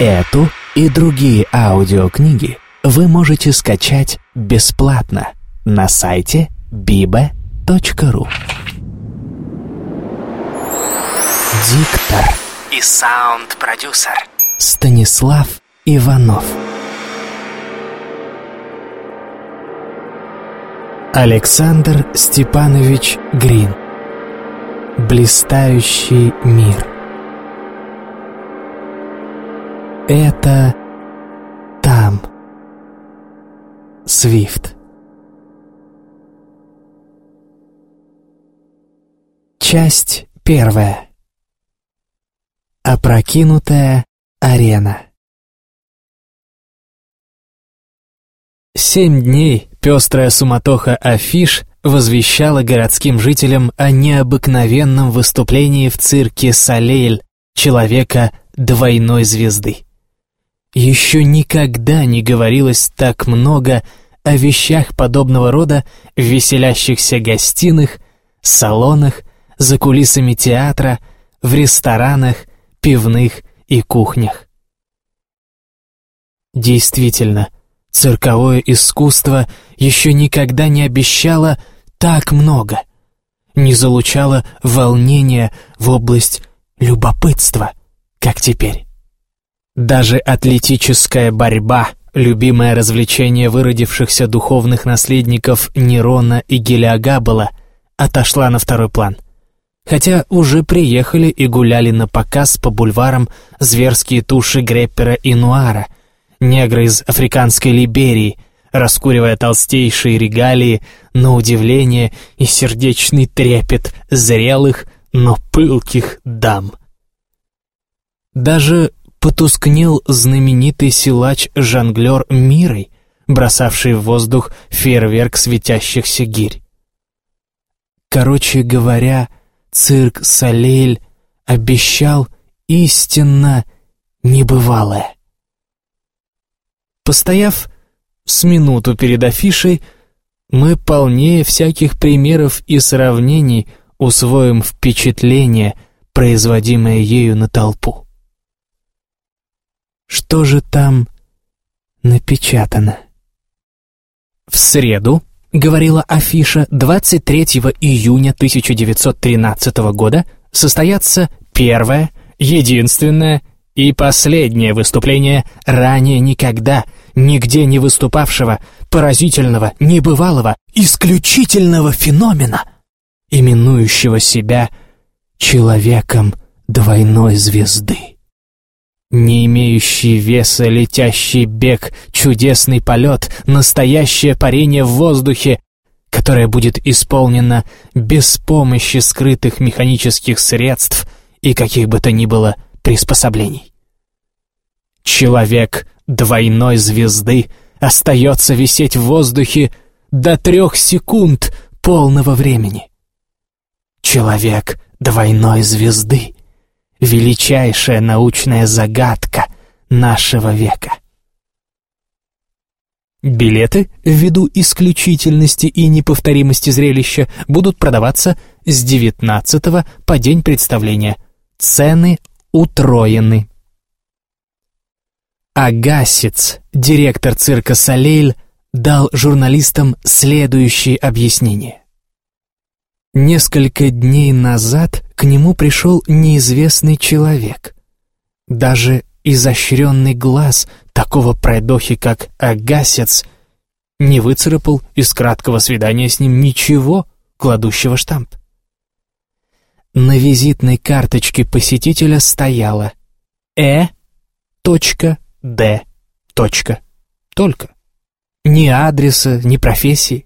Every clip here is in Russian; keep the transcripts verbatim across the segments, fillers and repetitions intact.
Эту и другие аудиокниги вы можете скачать бесплатно на сайте биба точка ру. Диктор и саунд-продюсер Станислав Иванов. Александр Степанович Грин. Блистающий мир. Это там. Свифт. Часть первая. Опрокинутая арена. Семь дней пестрая суматоха афиш возвещала городским жителям о необыкновенном выступлении в цирке «Солейль» человека двойной звезды. Еще никогда не говорилось так много о вещах подобного рода в веселящихся гостиных, салонах, за кулисами театра, в ресторанах, пивных и кухнях. Действительно, цирковое искусство еще никогда не обещало так много, не залучало волнения в область любопытства, как теперь. Даже атлетическая борьба, любимое развлечение выродившихся духовных наследников Нерона и Гелиогабала, отошла на второй план. Хотя уже приехали и гуляли на показ по бульварам зверские туши Греппера и Нуара, негры из африканской Либерии, раскуривая толстейшие регалии, на удивление и сердечный трепет зрелых, но пылких дам. Даже потускнел знаменитый силач-жонглер Мирой, бросавший в воздух фейерверк светящихся гирь. Короче говоря, цирк «Солейль» обещал истинно небывалое. Постояв с минуту перед афишей, мы полнее всяких примеров и сравнений усвоим впечатление, производимое ею на толпу. Что же там напечатано? В среду, говорила афиша, двадцать третьего июня тысяча девятьсот тринадцатого года состоятся первое, единственное и последнее выступление ранее никогда, нигде не выступавшего, поразительного, небывалого, исключительного феномена, именующего себя человеком двойной звезды. Не имеющий веса летящий бег, чудесный полет, настоящее парение в воздухе, которое будет исполнено без помощи скрытых механических средств и каких бы то ни было приспособлений. Человек двойной звезды остается висеть в воздухе до трех секунд полного времени. Человек двойной звезды — величайшая научная загадка нашего века. Билеты, ввиду исключительности и неповторимости зрелища, будут продаваться с девятнадцатого по день представления. Цены утроены. Агасец, директор цирка «Солейль», дал журналистам следующее объяснение. Несколько дней назад к нему пришел неизвестный человек. Даже изощренный глаз такого пройдохи, как Агасец, не выцарапал из краткого свидания с ним ничего, кладущего штамп. На визитной карточке посетителя стояло «Э. Д. Только. Ни адреса, ни профессии.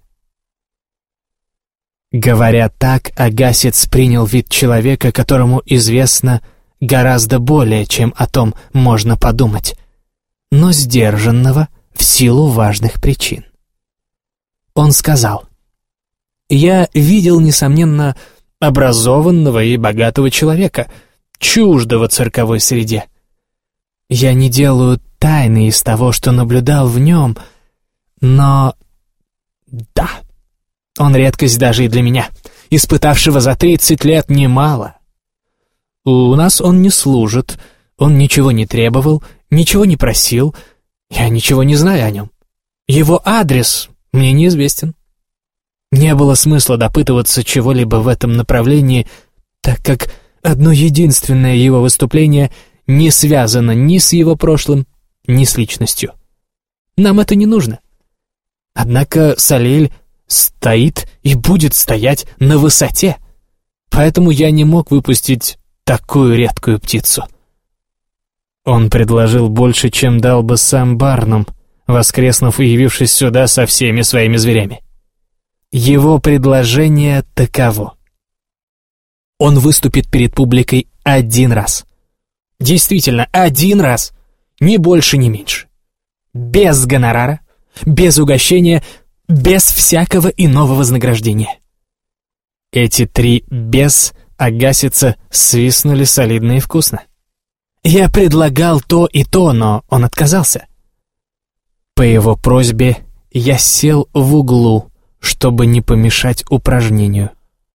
Говоря так, Агасец принял вид человека, которому известно гораздо более, чем о том можно подумать, но сдержанного в силу важных причин. Он сказал: «Я видел, несомненно, образованного и богатого человека, чуждого цирковой среде. Я не делаю тайны из того, что наблюдал в нем, но... да, он редкость даже и для меня, испытавшего за тридцать лет немало. У нас он не служит, он ничего не требовал ничего не просил, я ничего не знаю о нем. Его адрес мне неизвестен. Не было смысла допытываться чего-либо в этом направлении, так как одно единственное его выступление не связано ни с его прошлым, ни с личностью. Нам это не нужно. Однако Салиль стоит и будет стоять на высоте, поэтому я не мог выпустить такую редкую птицу. Он предложил больше, чем дал бы сам Барнум, воскреснув и явившись сюда со всеми своими зверями. Его предложение таково. Он выступит перед публикой один раз. Действительно, один раз. Ни больше, ни меньше. Без гонорара, без угощения, без всякого иного вознаграждения. Эти три «без» Агасица свистнули солидно и вкусно. Я предлагал то и то, но он отказался. По его просьбе я сел в углу, чтобы не помешать упражнению.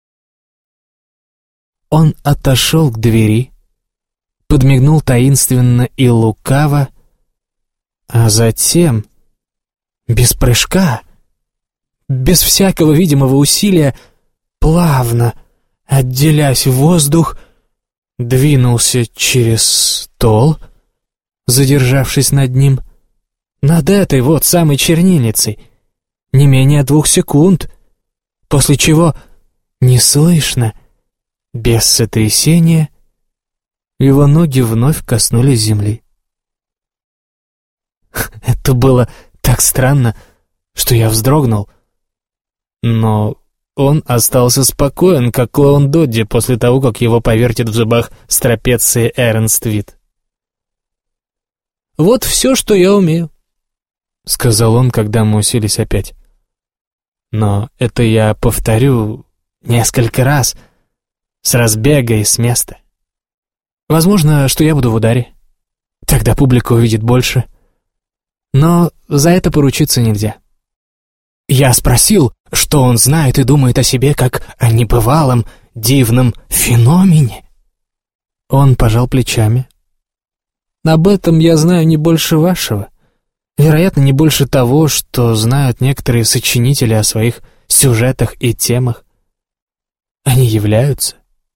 Он отошел к двери, подмигнул таинственно и лукаво, а затем, без прыжка, без всякого видимого усилия, плавно, отделясь в воздух, двинулся через стол, задержавшись над ним, над этой вот самой чернильницей, не менее двух секунд, после чего, неслышно, без сотрясения, его ноги вновь коснулись земли. Это было так странно, что я вздрогнул, но он остался спокоен, как клоун Додди после того, как его повертит в зубах с трапеции Эрнст Вит. «Вот все, что я умею», — сказал он, когда мы уселись опять. «Но это я повторю несколько раз, с разбега и с места. Возможно, что я буду в ударе. Тогда публика увидит больше. Но за это поручиться нельзя». Я спросил, что он знает и думает о себе как о небывалом, дивном феномене. Он пожал плечами. «Об этом я знаю не больше вашего. Вероятно, не больше того, что знают некоторые сочинители о своих сюжетах и темах. Они являются.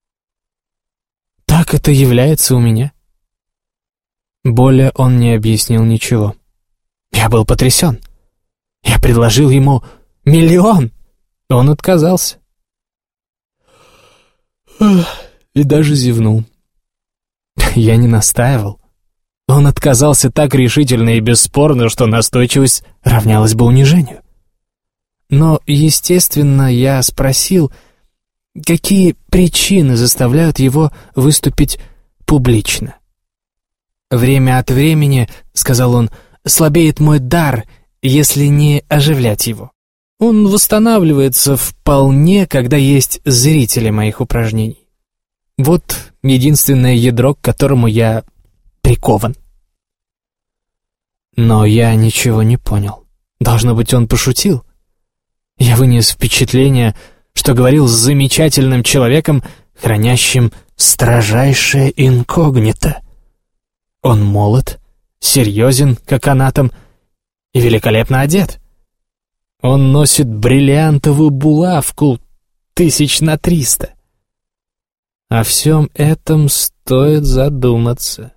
Так это является у меня». Более он не объяснил ничего. Я был потрясен. Я предложил ему миллион. Он отказался. И даже зевнул. Я не настаивал. Он отказался так решительно и бесспорно, что настойчивость равнялась бы унижению. Но, естественно, я спросил, какие причины заставляют его выступить публично. «Время от времени, — сказал он, — слабеет мой дар, если не оживлять его. Он восстанавливается вполне, когда есть зрители моих упражнений. Вот единственное ядро, к которому я прикован». Но я ничего не понял. Должно быть, он пошутил. Я вынес впечатление, что говорил с замечательным человеком, хранящим строжайшее инкогнито. Он молод, серьезен, как анатом, и великолепно одет. Он носит бриллиантовую булавку тысяч на триста. О всем этом стоит задуматься.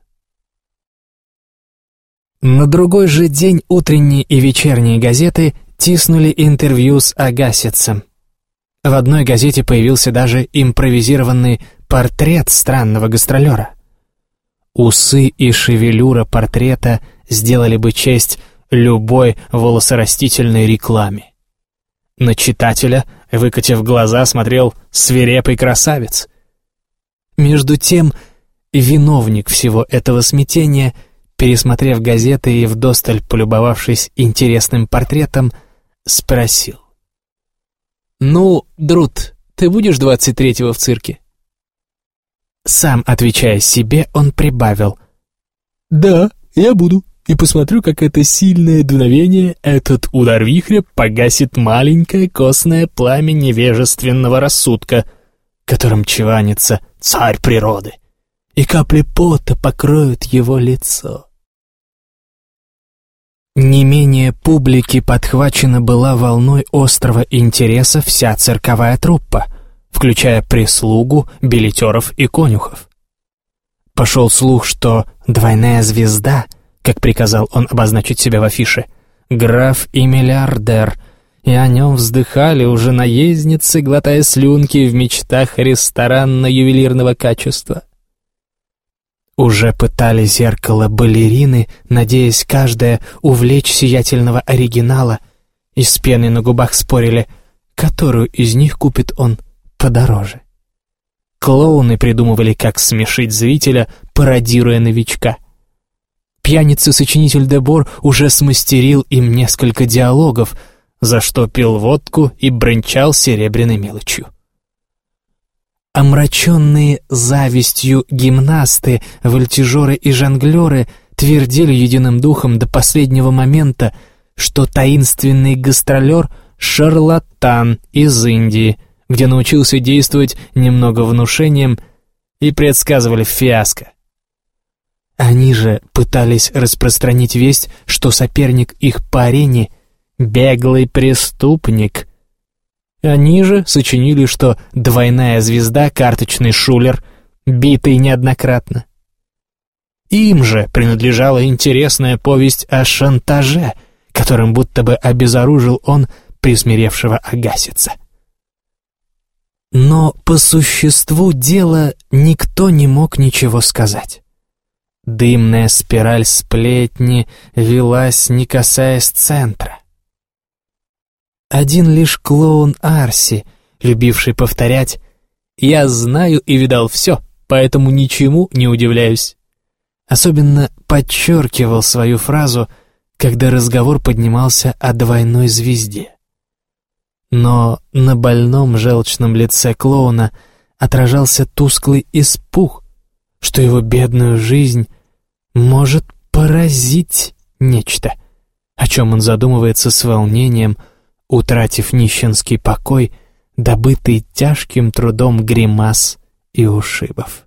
На другой же день утренние и вечерние газеты тиснули интервью с Агасицем. В одной газете появился даже импровизированный портрет странного гастролера. Усы и шевелюра портрета сделали бы честь любой волосорастительной рекламе. На читателя, выкатив глаза, смотрел свирепый красавец. Между тем, виновник всего этого смятения, пересмотрев газеты и вдосталь полюбовавшись интересным портретом, спросил: «Ну, Друт, ты будешь двадцать третьего в цирке?» Сам отвечая себе, он прибавил: «Да, я буду, и посмотрю, как это сильное дуновение, этот удар вихря погасит маленькое костное пламя невежественного рассудка, которым чванится царь природы, и капли пота покроют его лицо». Не менее публики подхвачена была волной острого интереса вся цирковая труппа, включая прислугу, билетеров и конюхов. Пошел слух, что «двойная звезда», как приказал он обозначить себя в афише, граф и миллиардер, и о нем вздыхали уже наездницы, глотая слюнки в мечтах ресторанно-ювелирного качества. Уже пытали зеркало балерины, надеясь каждая увлечь сиятельного оригинала, и с пеной на губах спорили, которую из них купит он подороже. Клоуны придумывали, как смешить зрителя, пародируя новичка. Пьяница-сочинитель Дебор уже смастерил им несколько диалогов, за что пил водку и бренчал серебряной мелочью. Омраченные завистью гимнасты, вольтежеры и жонглеры твердили единым духом до последнего момента, что таинственный гастролер — шарлатан из Индии, где научился действовать немного внушением, и предсказывали фиаско. Они же пытались распространить весть, что соперник их по арене — беглый преступник. Они же сочинили, что двойная звезда — карточный шулер, битый неоднократно. Им же принадлежала интересная повесть о шантаже, которым будто бы обезоружил он присмиревшего агасица. Но по существу дела никто не мог ничего сказать. Дымная спираль сплетни велась, не касаясь центра. Один лишь клоун Арси, любивший повторять «Я знаю и видал все, поэтому ничему не удивляюсь», особенно подчеркивал свою фразу, когда разговор поднимался о двойной звезде. Но на больном желчном лице клоуна отражался тусклый испуг, что его бедную жизнь может поразить нечто, о чем он задумывается с волнением, утратив нищенский покой, добытый тяжким трудом гримас и ушибов.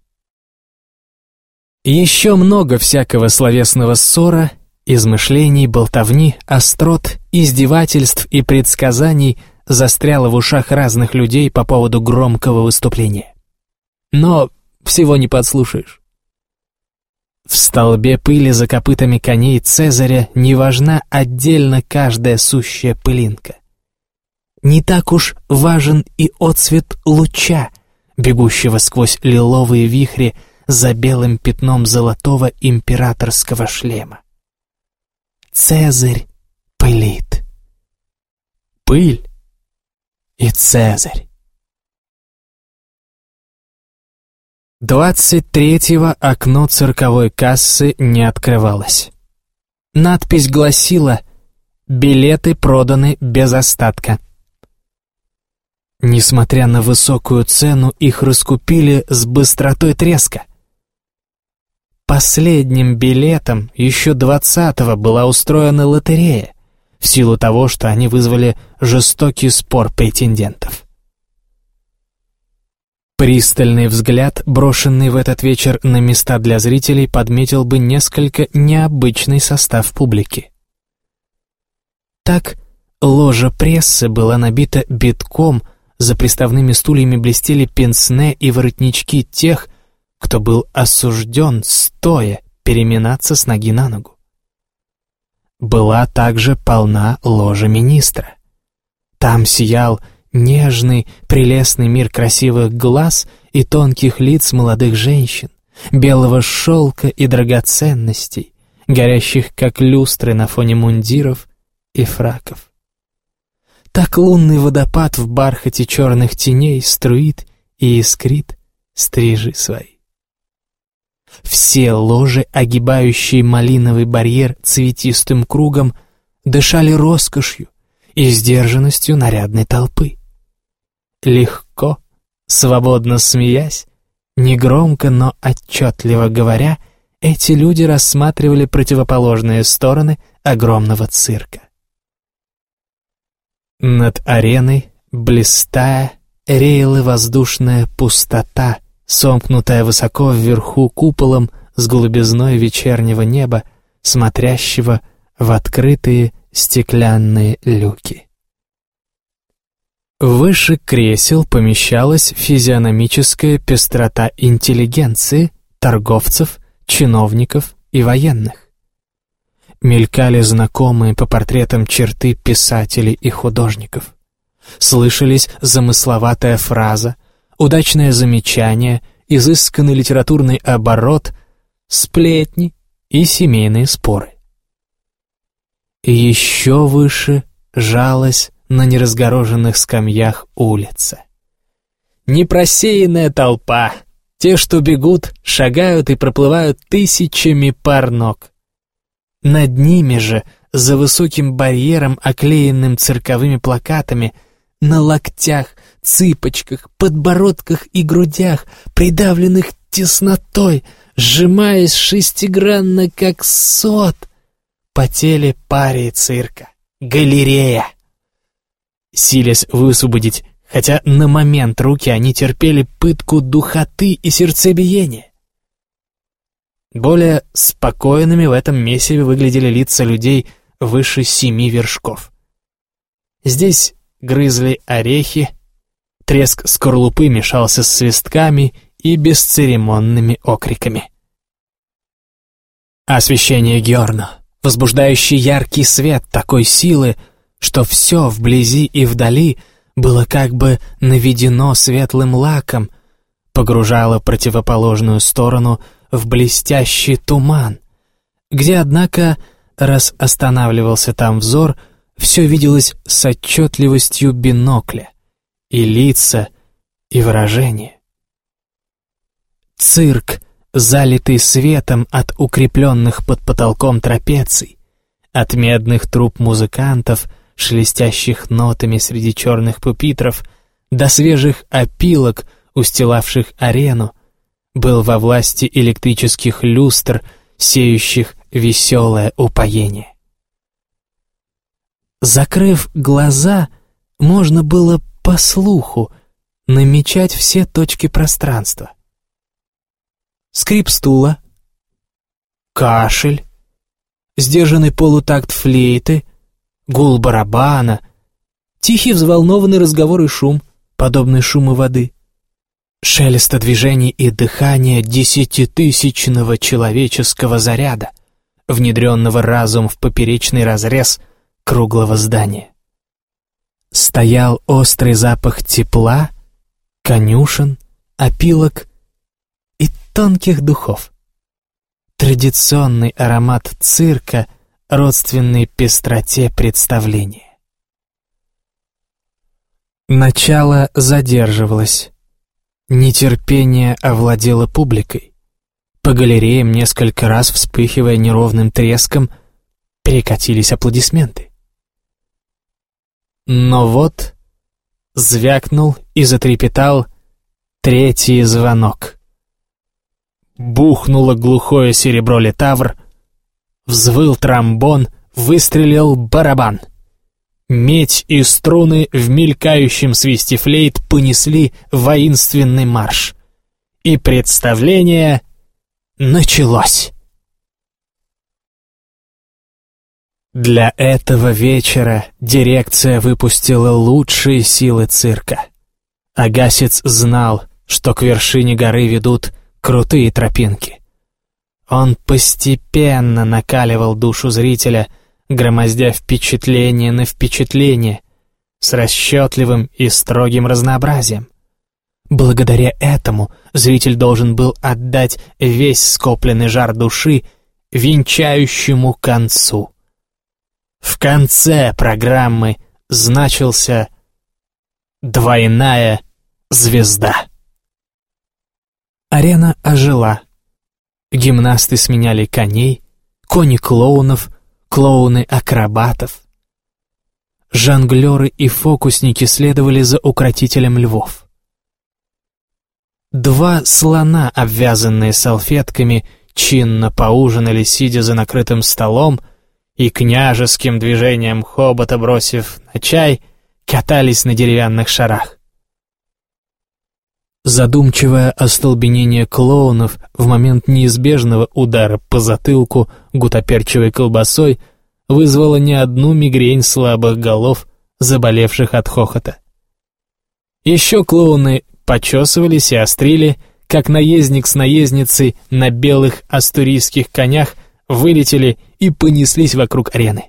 Еще много всякого словесного ссора, измышлений, болтовни, острот, издевательств и предсказаний застряло в ушах разных людей по поводу громкого выступления. Но всего не подслушаешь. В столбе пыли за копытами коней Цезаря не важна отдельно каждая сущая пылинка. Не так уж важен и отсвет луча, бегущего сквозь лиловые вихри за белым пятном золотого императорского шлема. Цезарь пылит. Пыль и Цезарь. Двадцать третьего окно цирковой кассы не открывалось. Надпись гласила «Билеты проданы без остатка». Несмотря на высокую цену, их раскупили с быстротой треска. Последним билетом еще двадцатого была устроена лотерея, в силу того, что они вызвали жестокий спор претендентов. Пристальный взгляд, брошенный в этот вечер на места для зрителей, подметил бы несколько необычный состав публики. Так, ложа прессы была набита битком, за приставными стульями блестели пенсне и воротнички тех, кто был осужден стоя переминаться с ноги на ногу. Была также полна ложа министра. Там сиял нежный, прелестный мир красивых глаз и тонких лиц молодых женщин, белого шелка и драгоценностей, горящих как люстры на фоне мундиров и фраков. Так лунный водопад в бархате черных теней струит и искрит стрижи свои. Все ложи, огибающие малиновый барьер цветистым кругом, дышали роскошью и сдержанностью нарядной толпы. Легко, свободно смеясь, негромко, но отчетливо говоря, эти люди рассматривали противоположные стороны огромного цирка. Над ареной, блистая, реяла воздушная пустота, сомкнутая высоко вверху куполом с голубизной вечернего неба, смотрящего в открытые стеклянные люки. Выше кресел помещалась физиономическая пестрота интеллигенции, торговцев, чиновников и военных. Мелькали знакомые по портретам черты писателей и художников. Слышались замысловатая фраза, удачное замечание, изысканный литературный оборот, сплетни и семейные споры. И еще выше жалась на неразгороженных скамьях улица. Непросеянная толпа, те, что бегут, шагают и проплывают тысячами пар ног. Над ними же, за высоким барьером, оклеенным цирковыми плакатами, на локтях, цыпочках, подбородках и грудях, придавленных теснотой, сжимаясь шестигранно, как сот, потели парии цирка, галерея. Силясь высвободить, хотя на момент руки они терпели пытку духоты и сердцебиения. Более спокойными в этом месиве выглядели лица людей выше семи вершков. Здесь грызли орехи, треск скорлупы мешался с свистками и бесцеремонными окриками. Освещение Гьорно, возбуждающий яркий свет такой силы, что все вблизи и вдали было как бы наведено светлым лаком, погружало противоположную сторону в блестящий туман, где, однако, раз останавливался там взор, все виделось с отчетливостью бинокля, и лица, и выражения. Цирк, залитый светом от укрепленных под потолком трапеций, от медных труб музыкантов, шелестящих нотами среди черных пупитров, до свежих опилок, устилавших арену, был во власти электрических люстр, сеющих веселое упоение. Закрыв глаза, можно было по слуху намечать все точки пространства. Скрип стула, кашель, сдержанный полутакт флейты, гул барабана, тихий взволнованный разговор и шум, подобный шуму воды, шелеста движений и дыхания десятитысячного человеческого заряда, внедренного разум в поперечный разрез круглого здания. Стоял острый запах тепла, конюшен, опилок и тонких духов. Традиционный аромат цирка, родственной пестроте представления. Начало задерживалось. Нетерпение овладело публикой. По галереям, несколько раз вспыхивая неровным треском, перекатились аплодисменты. Но вот звякнул и затрепетал третий звонок. Бухнуло глухое серебро литавр, взвыл тромбон, выстрелил барабан. Медь и струны в мелькающем свисте флейт понесли воинственный марш. И представление началось. Для этого вечера дирекция выпустила лучшие силы цирка. Агасец знал, что к вершине горы ведут крутые тропинки. Он постепенно накаливал душу зрителя, громоздя впечатление на впечатление, с расчетливым и строгим разнообразием. Благодаря этому зритель должен был отдать весь скопленный жар души венчающему концу. В конце программы значился «Двойная звезда». Арена ожила. Гимнасты сменяли коней, кони клоунов, клоуны акробатов. Жонглеры и фокусники следовали за укротителем львов. Два слона, обвязанные салфетками, чинно поужинали, сидя за накрытым столом, и княжеским движением хобота, бросив на чай, катались на деревянных шарах. Задумчивое остолбенение клоунов в момент неизбежного удара по затылку гутоперчивой колбасой вызвало не одну мигрень слабых голов, заболевших от хохота. Еще клоуны почесывались и острили, как наездник с наездницей на белых астурийских конях вылетели и понеслись вокруг арены.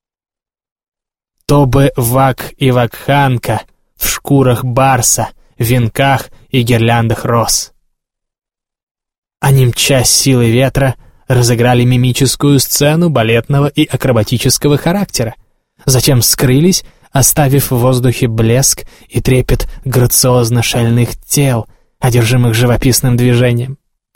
Тобе Вак и Вакханка в шкурах барса, венках и гирляндах роз. Они, мчась силой ветра, разыграли мимическую сцену балетного и акробатического характера, затем скрылись, оставив в воздухе блеск и трепет грациозно-шальных тел, одержимых живописным движением.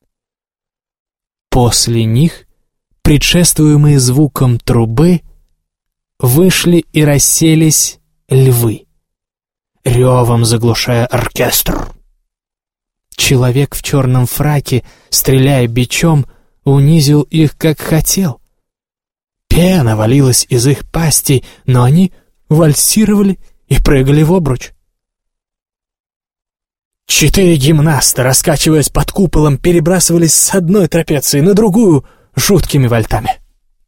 После них, предшествуемые звуком трубы, вышли и расселись львы, ревом заглушая оркестр. Человек в черном фраке, стреляя бичом, унизил их как хотел. Пена валилась из их пастей, но они вальсировали и прыгали в обруч. Четыре гимнаста, раскачиваясь под куполом, перебрасывались с одной трапеции на другую жуткими вальтами.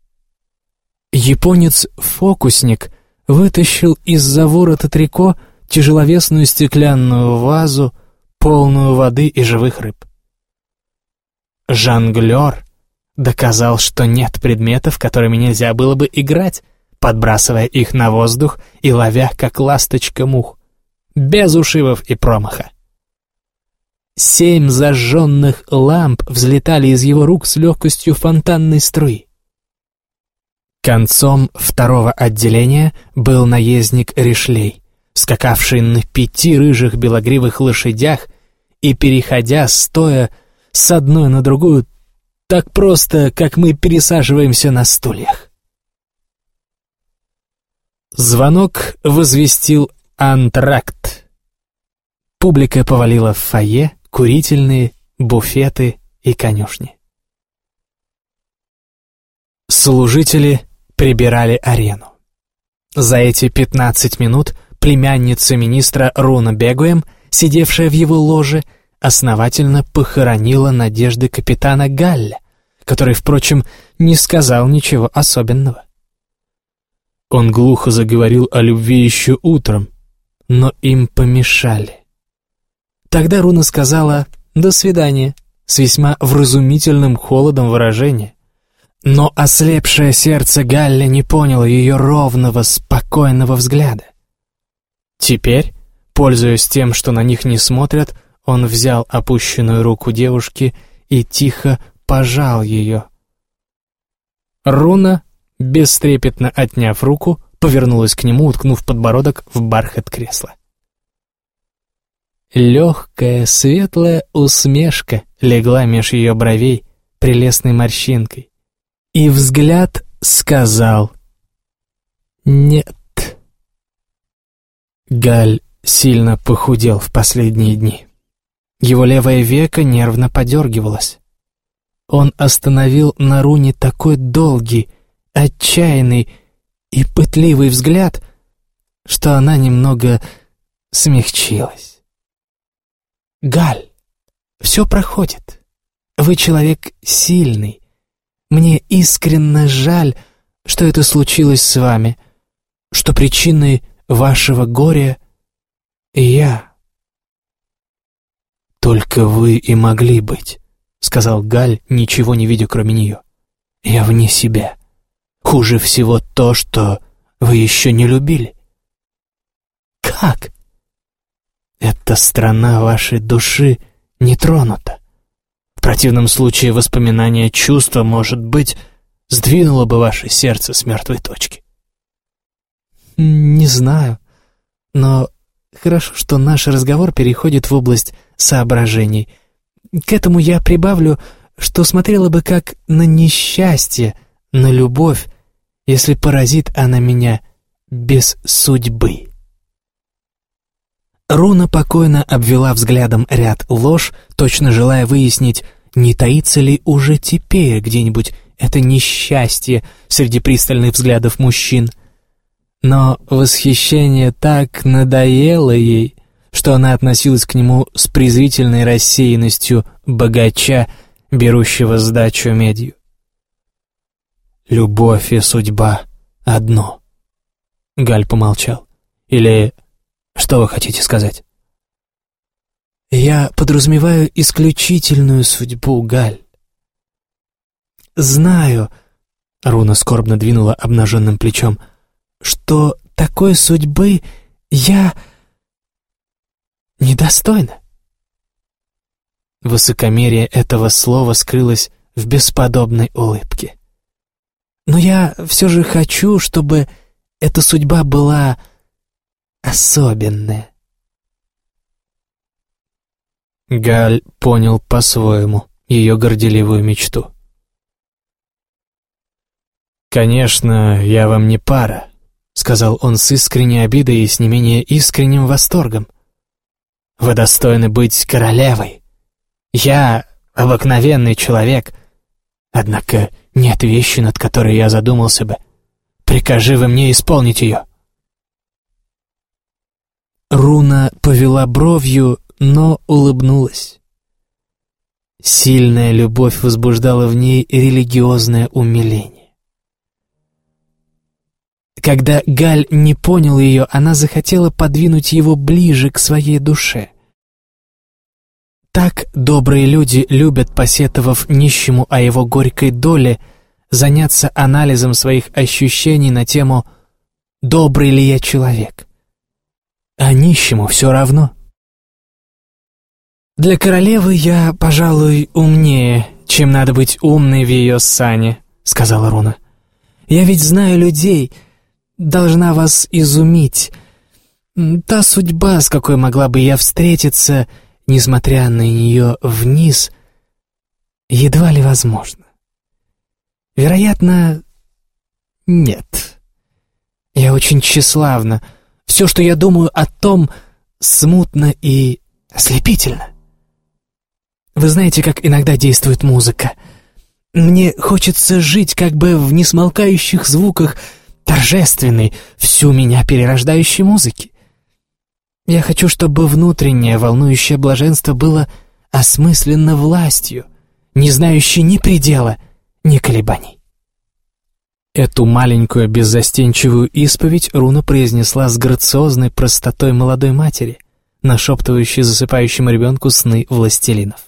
Японец-фокусник вытащил из-за ворота трико тяжеловесную стеклянную вазу, полную воды и живых рыб. Жонглер доказал, что нет предметов, которыми нельзя было бы играть, подбрасывая их на воздух и ловя, как ласточка, мух, без ушибов и промаха. Семь зажженных ламп взлетали из его рук с легкостью фонтанной струи. Концом второго отделения был наездник Ришлей, скакавший на пяти рыжих белогривых лошадях и переходя, стоя с одной на другую, так просто, как мы пересаживаемся на стульях. Звонок возвестил антракт. Публика повалила в фойе, курительные, буфеты и конюшни. Служители прибирали арену. За эти пятнадцать минут племянница министра Руна Бегуэм, сидевшая в его ложе, основательно похоронила надежды капитана Галля, который, впрочем, не сказал ничего особенного. Он глухо заговорил о любви еще утром, но им помешали. Тогда Руна сказала «до свидания» с весьма вразумительным холодом выражения. Но ослепшее сердце Галля не поняло ее ровного, спокойного взгляда. Теперь, пользуясь тем, что на них не смотрят, он взял опущенную руку девушки и тихо пожал ее. Руна, бестрепетно отняв руку, повернулась к нему, уткнув подбородок в бархат кресла. Легкая, светлая усмешка легла меж ее бровей прелестной морщинкой, и взгляд сказал «нет». Галь сильно похудел в последние дни. Его левое веко нервно подергивалось. Он остановил на Руне такой долгий, отчаянный и пытливый взгляд, что она немного смягчилась. «Галь, все проходит. Вы человек сильный. Мне искренне жаль, что это случилось с вами, что причиной вашего горя я». «Только вы и могли быть», — сказал Галь, ничего не видя, кроме нее. «Я вне себя. Хуже всего то, что вы еще не любили». «Как?» «Эта страна вашей души не тронута. В противном случае воспоминание чувства, может быть, сдвинуло бы ваше сердце с мертвой точки». «Не знаю, но хорошо, что наш разговор переходит в область соображений. К этому я прибавлю, что смотрела бы как на несчастье, на любовь, если поразит она меня без судьбы». Руна покойно обвела взглядом ряд лож, точно желая выяснить, не таится ли уже теперь где-нибудь это несчастье среди пристальных взглядов мужчин. Но восхищение так надоело ей, что она относилась к нему с презрительной рассеянностью богача, берущего сдачу медью. «Любовь и судьба одно». Галь помолчал. «Или что вы хотите сказать?» «Я подразумеваю исключительную судьбу, Галь. Знаю», — Руна скорбно двинула обнаженным плечом, «что такой судьбы я недостойна». Высокомерие этого слова скрылось в бесподобной улыбке. «Но я все же хочу, чтобы эта судьба была особенная». Галь понял по-своему ее горделивую мечту. «Конечно, я вам не пара», — сказал он с искренней обидой и с не менее искренним восторгом. «Вы достойны быть королевой. Я обыкновенный человек, однако нет вещи, над которой я задумался бы. Прикажи вы мне исполнить ее». Руна повела бровью, но улыбнулась. Сильная любовь возбуждала в ней религиозное умиление. Когда Галь не понял ее, она захотела подвинуть его ближе к своей душе. Так добрые люди любят, посетовав нищему о его горькой доле, заняться анализом своих ощущений на тему «добрый ли я человек?». А нищему все равно. «Для королевы я, пожалуй, умнее, чем надо быть умной в ее сане», — сказала Руна. «Я ведь знаю людей, должна вас изумить. Та судьба, с какой могла бы я встретиться, несмотря на нее вниз, едва ли возможно. Вероятно, нет. Я очень тщеславна. Все, что я думаю о том, смутно и ослепительно. Вы знаете, как иногда действует музыка. Мне хочется жить как бы в несмолкающих звуках торжественной, всю меня перерождающей музыки. Я хочу, чтобы внутреннее волнующее блаженство было осмысленно властью, не знающей ни предела, ни колебаний». Эту маленькую беззастенчивую исповедь Руна произнесла с грациозной простотой молодой матери, нашептывающей засыпающему ребенку сны властелинов.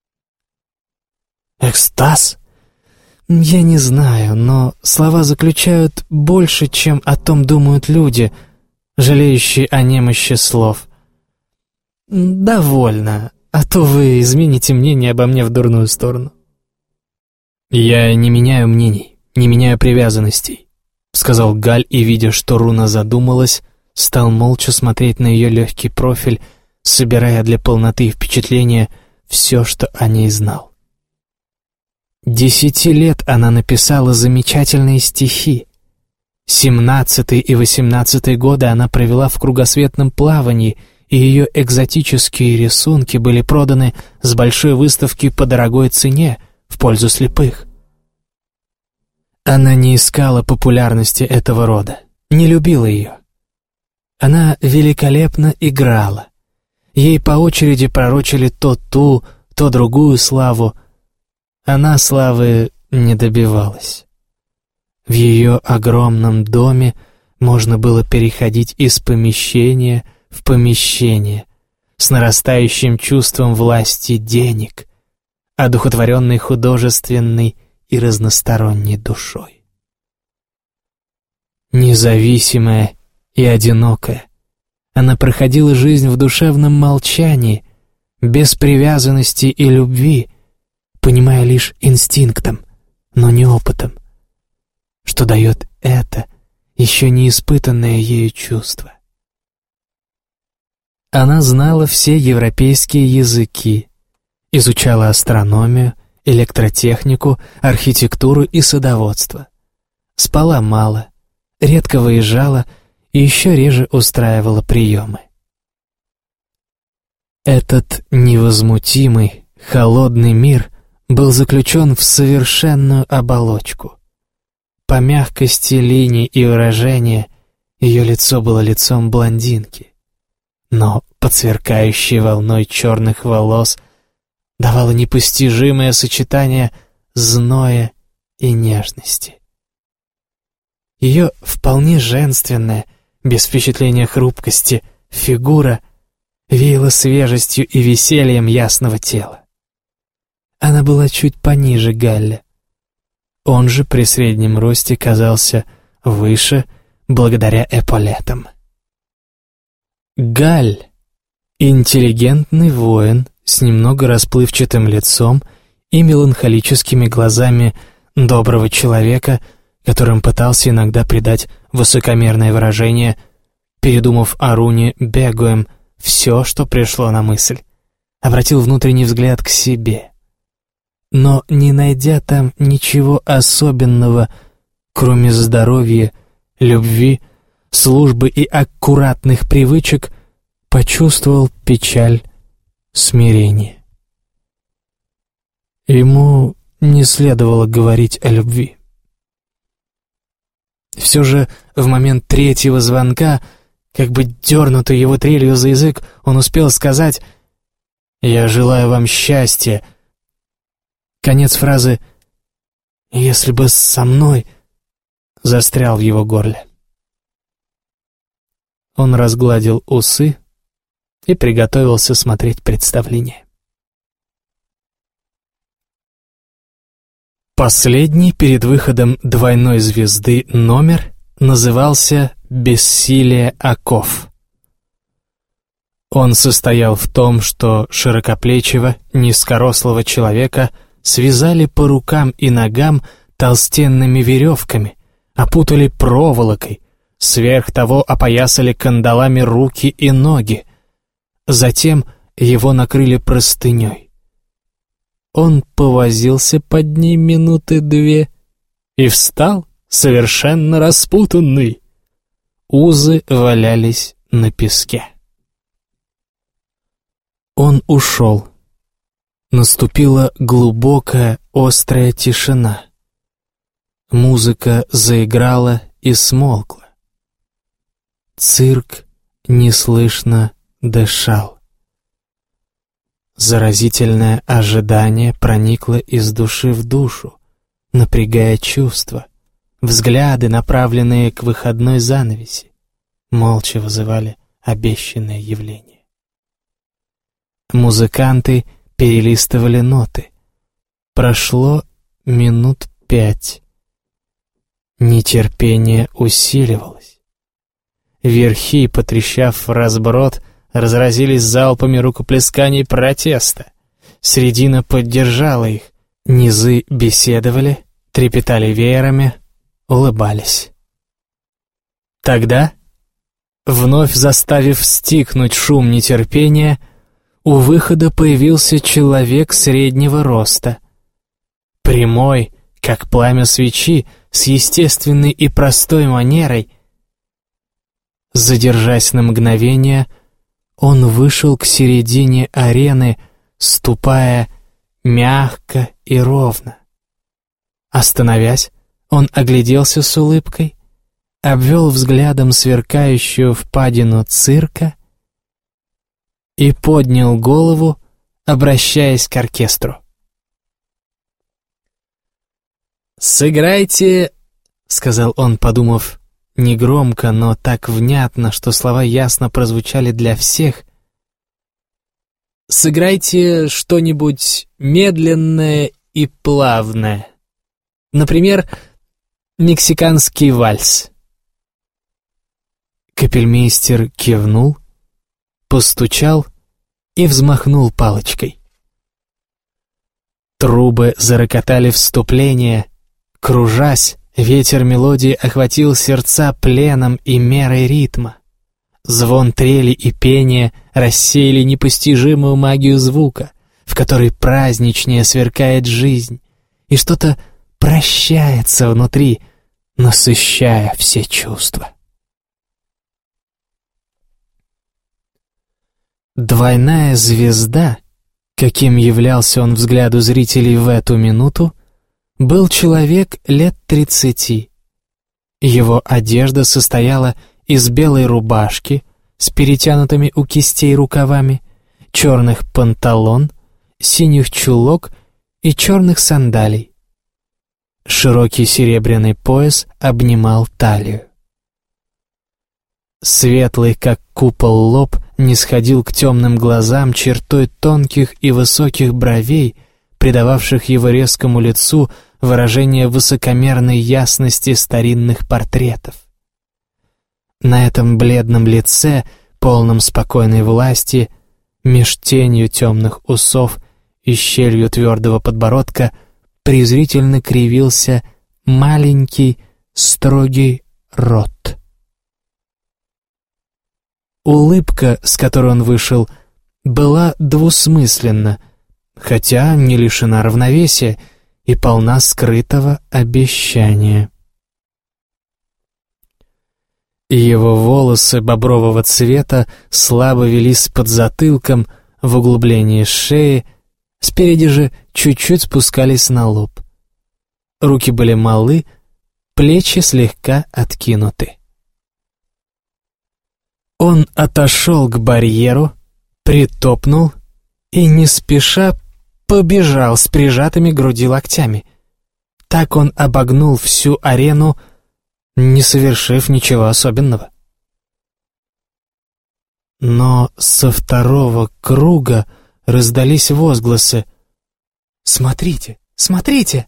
«Экстаз? Я не знаю, но слова заключают больше, чем о том думают люди, жалеющие о немощи слов. Довольно, а то вы измените мнение обо мне в дурную сторону». «Я не меняю мнений, не меняю привязанностей», — сказал Галь, и, видя, что Руна задумалась, стал молча смотреть на ее легкий профиль, собирая для полноты впечатления все, что о ней знал. Десяти лет она написала замечательные стихи. Семнадцатый и восемнадцатый годы она провела в кругосветном плавании, и ее экзотические рисунки были проданы с большой выставки по дорогой цене в пользу слепых. Она не искала популярности этого рода, не любила ее. Она великолепно играла. Ей по очереди пророчили то ту, то другую славу. Она славы не добивалась. В ее огромном доме можно было переходить из помещения в помещение с нарастающим чувством власти денег, одухотворенной художественной и разносторонней душой. Независимая и одинокая, она проходила жизнь в душевном молчании, без привязанности и любви, понимая лишь инстинктом, но не опытом, что дает это еще не испытанное ею чувство. Она знала все европейские языки, изучала астрономию, электротехнику, архитектуру и садоводство. Спала мало, редко выезжала и еще реже устраивала приемы. Этот невозмутимый, холодный мир был заключен в совершенную оболочку. По мягкости линий и выражения ее лицо было лицом блондинки, но под сверкающей волной черных волос давало непостижимое сочетание зноя и нежности. Ее вполне женственная, без впечатления хрупкости, фигура веяла свежестью и весельем ясного тела. Она была чуть пониже Галля. Он же при среднем росте казался выше благодаря эполетам. Галь — интеллигентный воин с немного расплывчатым лицом и меланхолическими глазами доброго человека, которым пытался иногда придать высокомерное выражение, передумав о руне Бегуэм все, что пришло на мысль, обратил внутренний взгляд к себе. Но, не найдя там ничего особенного, кроме здоровья, любви, службы и аккуратных привычек, почувствовал печаль, смирение. Ему не следовало говорить о любви. Все же в момент третьего звонка, как бы дернутый его трелью за язык, он успел сказать «Я желаю вам счастья». Конец фразы «если бы со мной» застрял в его горле. Он разгладил усы и приготовился смотреть представление. Последний перед выходом двойной звезды номер назывался «Бессилие оков». Он состоял в том, что широкоплечего, низкорослого человека связали по рукам и ногам толстенными веревками, опутали проволокой, сверх того опоясали кандалами руки и ноги. Затем его накрыли простыней. Он повозился под ней минуты две и встал совершенно распутанный. Узы валялись на песке. Он ушел. Наступила глубокая, острая тишина. Музыка заиграла и смолкла. Цирк неслышно дышал. Заразительное ожидание проникло из души в душу, напрягая чувства. Взгляды, направленные к выходной занавеси, молча вызывали обещанное явление. Музыканты перелистывали ноты. Прошло минут пять. Нетерпение усиливалось. Верхи, потрещав в разброд, разразились залпами рукоплесканий протеста. Средина поддержала их. Низы беседовали, трепетали веерами, улыбались. Тогда, вновь заставив стихнуть шум нетерпения, у выхода появился человек среднего роста. Прямой, как пламя свечи, с естественной и простой манерой. Задержась на мгновение, он вышел к середине арены, ступая мягко и ровно. Остановясь, он огляделся с улыбкой, обвел взглядом сверкающую впадину цирка и поднял голову, обращаясь к оркестру. «Сыграйте», — сказал он, подумав, негромко, но так внятно, что слова ясно прозвучали для всех. «Сыграйте что-нибудь медленное и плавное. Например, мексиканский вальс». Капельмейстер кивнул, постучал и взмахнул палочкой. Трубы зарокотали вступление. Кружась, ветер мелодии охватил сердца пленом и мерой ритма. Звон трели и пения рассеяли непостижимую магию звука, в которой праздничнее сверкает жизнь, и что-то прощается внутри, насыщая все чувства. Двойная звезда, каким являлся он взгляду зрителей в эту минуту, был человек лет тридцати. Его одежда состояла из белой рубашки с перетянутыми у кистей рукавами, черных панталон, синих чулок и черных сандалий. Широкий серебряный пояс обнимал талию. Светлый, как купол, лоб не сходил к темным глазам чертой тонких и высоких бровей, придававших его резкому лицу выражение высокомерной ясности старинных портретов. На этом бледном лице, полном спокойной власти, меж тенью темных усов и щелью твердого подбородка, презрительно кривился маленький строгий рот. Улыбка, с которой он вышел, была двусмысленна, хотя не лишена равновесия и полна скрытого обещания. Его волосы бобрового цвета слабо велись под затылком в углублении шеи, спереди же чуть-чуть спускались на лоб. Руки были малы, плечи слегка откинуты. Он отошел к барьеру, притопнул и не спеша побежал с прижатыми к груди локтями. Так он обогнул всю арену, не совершив ничего особенного. Но со второго круга раздались возгласы: «Смотрите, смотрите!»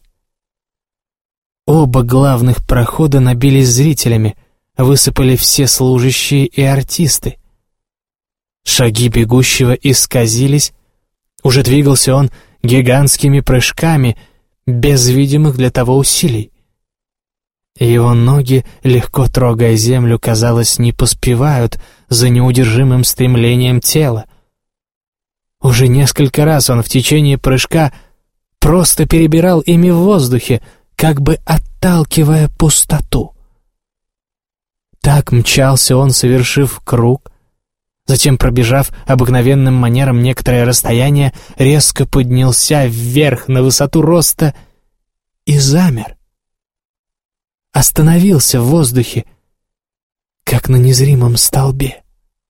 Оба главных прохода набились зрителями, высыпали все служащие и артисты. Шаги бегущего исказились, уже двигался он гигантскими прыжками, без видимых для того усилий. Его ноги, легко трогая землю, казалось, не поспевают за неудержимым стремлением тела. Уже несколько раз он в течение прыжка просто перебирал ими в воздухе, как бы отталкивая пустоту. Так мчался он, совершив круг, затем, пробежав обыкновенным манером некоторое расстояние, резко поднялся вверх на высоту роста и замер. Остановился в воздухе, как на незримом столбе.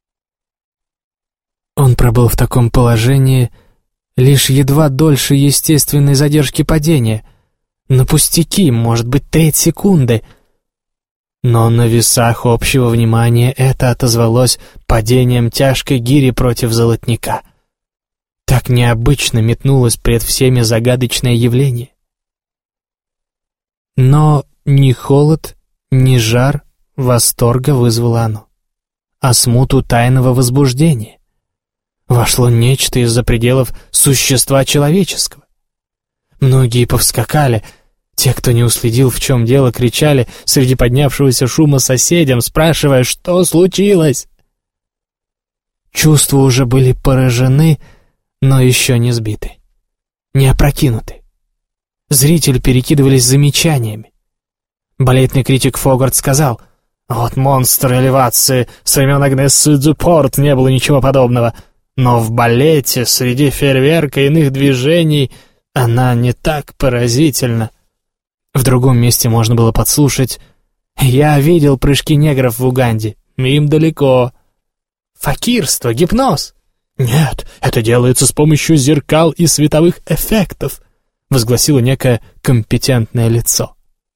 Он пробыл в таком положении лишь едва дольше естественной задержки падения, на пустяки, может быть, треть секунды. Но на весах общего внимания это отозвалось падением тяжкой гири против золотника. Так необычно метнулось пред всеми загадочное явление. Но ни холод, ни жар восторга вызвало оно, а смуту тайного возбуждения. Вошло нечто из-за пределов существа человеческого. Многие повскакали. Те, кто не уследил, в чем дело, кричали среди поднявшегося шума соседям, спрашивая, что случилось. Чувства уже были поражены, но еще не сбиты, не опрокинуты. Зрители перекидывались замечаниями. Балетный критик Фогарт сказал: «Вот монстр элевации, с времен Агнессы Дюпорт не было ничего подобного, но в балете среди фейерверка и иных движений она не так поразительна». В другом месте можно было подслушать: «Я видел прыжки негров в Уганде, им далеко». Факирство, гипноз? Нет, это делается с помощью зеркал и световых эффектов, возгласило некое компетентное лицо.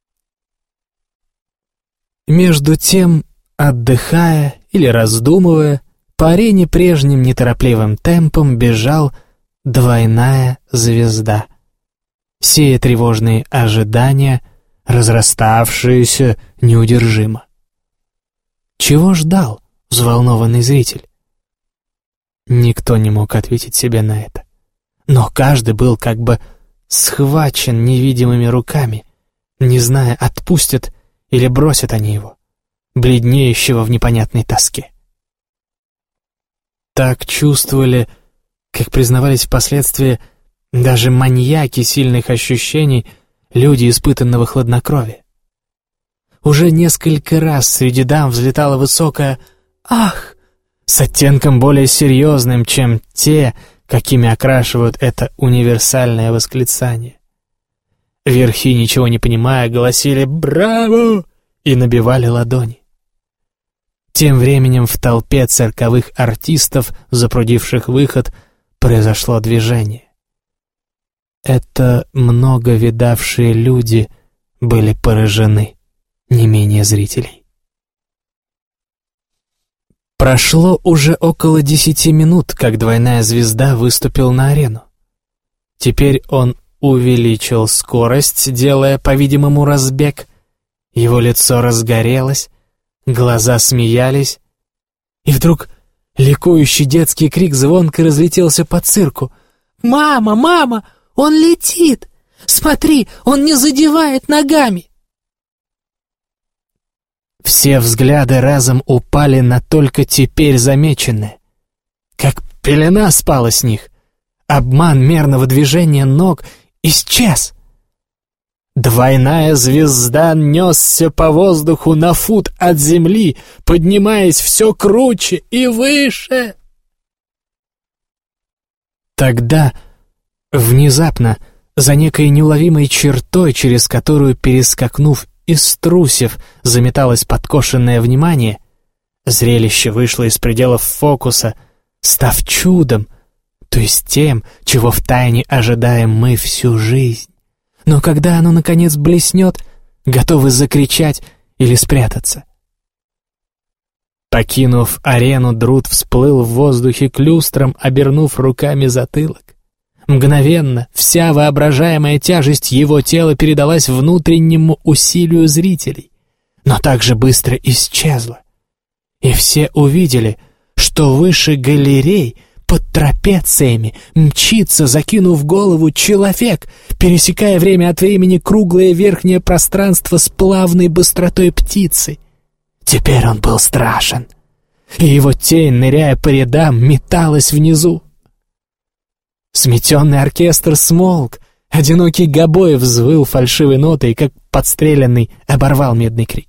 Между тем, отдыхая или раздумывая, по арене прежним неторопливым темпом бежал двойная звезда, сея тревожные ожидания, разраставшиеся неудержимо. Чего ждал взволнованный зритель? Никто не мог ответить себе на это. Но каждый был как бы схвачен невидимыми руками, не зная, отпустят или бросят они его, бледнеющего в непонятной тоске. Так чувствовали, как признавались впоследствии даже маньяки сильных ощущений, люди испытанного хладнокровия. Уже несколько раз среди дам взлетала высокая «Ах!» с оттенком более серьезным, чем те, какими окрашивают это универсальное восклицание. Верхи, ничего не понимая, голосили «Браво!» и набивали ладони. Тем временем в толпе цирковых артистов, запрудивших выход, произошло движение. Это много видавшие люди были поражены не менее зрителей. Прошло уже около десяти минут, как двойная звезда выступил на арену. Теперь он увеличил скорость, делая, по-видимому, разбег. Его лицо разгорелось, глаза смеялись, и вдруг ликующий детский крик звонко разлетелся по цирку. «Мама, мама, он летит! Смотри, он не задевает ногами!» Все взгляды разом упали на только теперь замеченное. Как пелена спала с них. Обман мерного движения ног исчез. Двойная звезда несся по воздуху на фут от земли, поднимаясь все круче и выше. Тогда, внезапно, за некой неуловимой чертой, через которую, перескакнув и струсив, заметалось подкошенное внимание, зрелище вышло из пределов фокуса, став чудом, то есть тем, чего втайне ожидаем мы всю жизнь. Но когда оно, наконец, блеснет, готовы закричать или спрятаться. Покинув арену, Друд всплыл в воздухе клюстром, обернув руками затылок. Мгновенно вся воображаемая тяжесть его тела передалась внутреннему усилию зрителей, но также быстро исчезла. И все увидели, что выше галерей, под трапециями, мчится, закинув голову, человек, пересекая время от времени круглое верхнее пространство с плавной быстротой птицы. Теперь он был страшен, и его тень, ныряя по рядам, металась внизу. Сметенный оркестр смолк, одинокий гобой взвыл фальшивой нотой, и, как подстреленный, оборвал медный крик.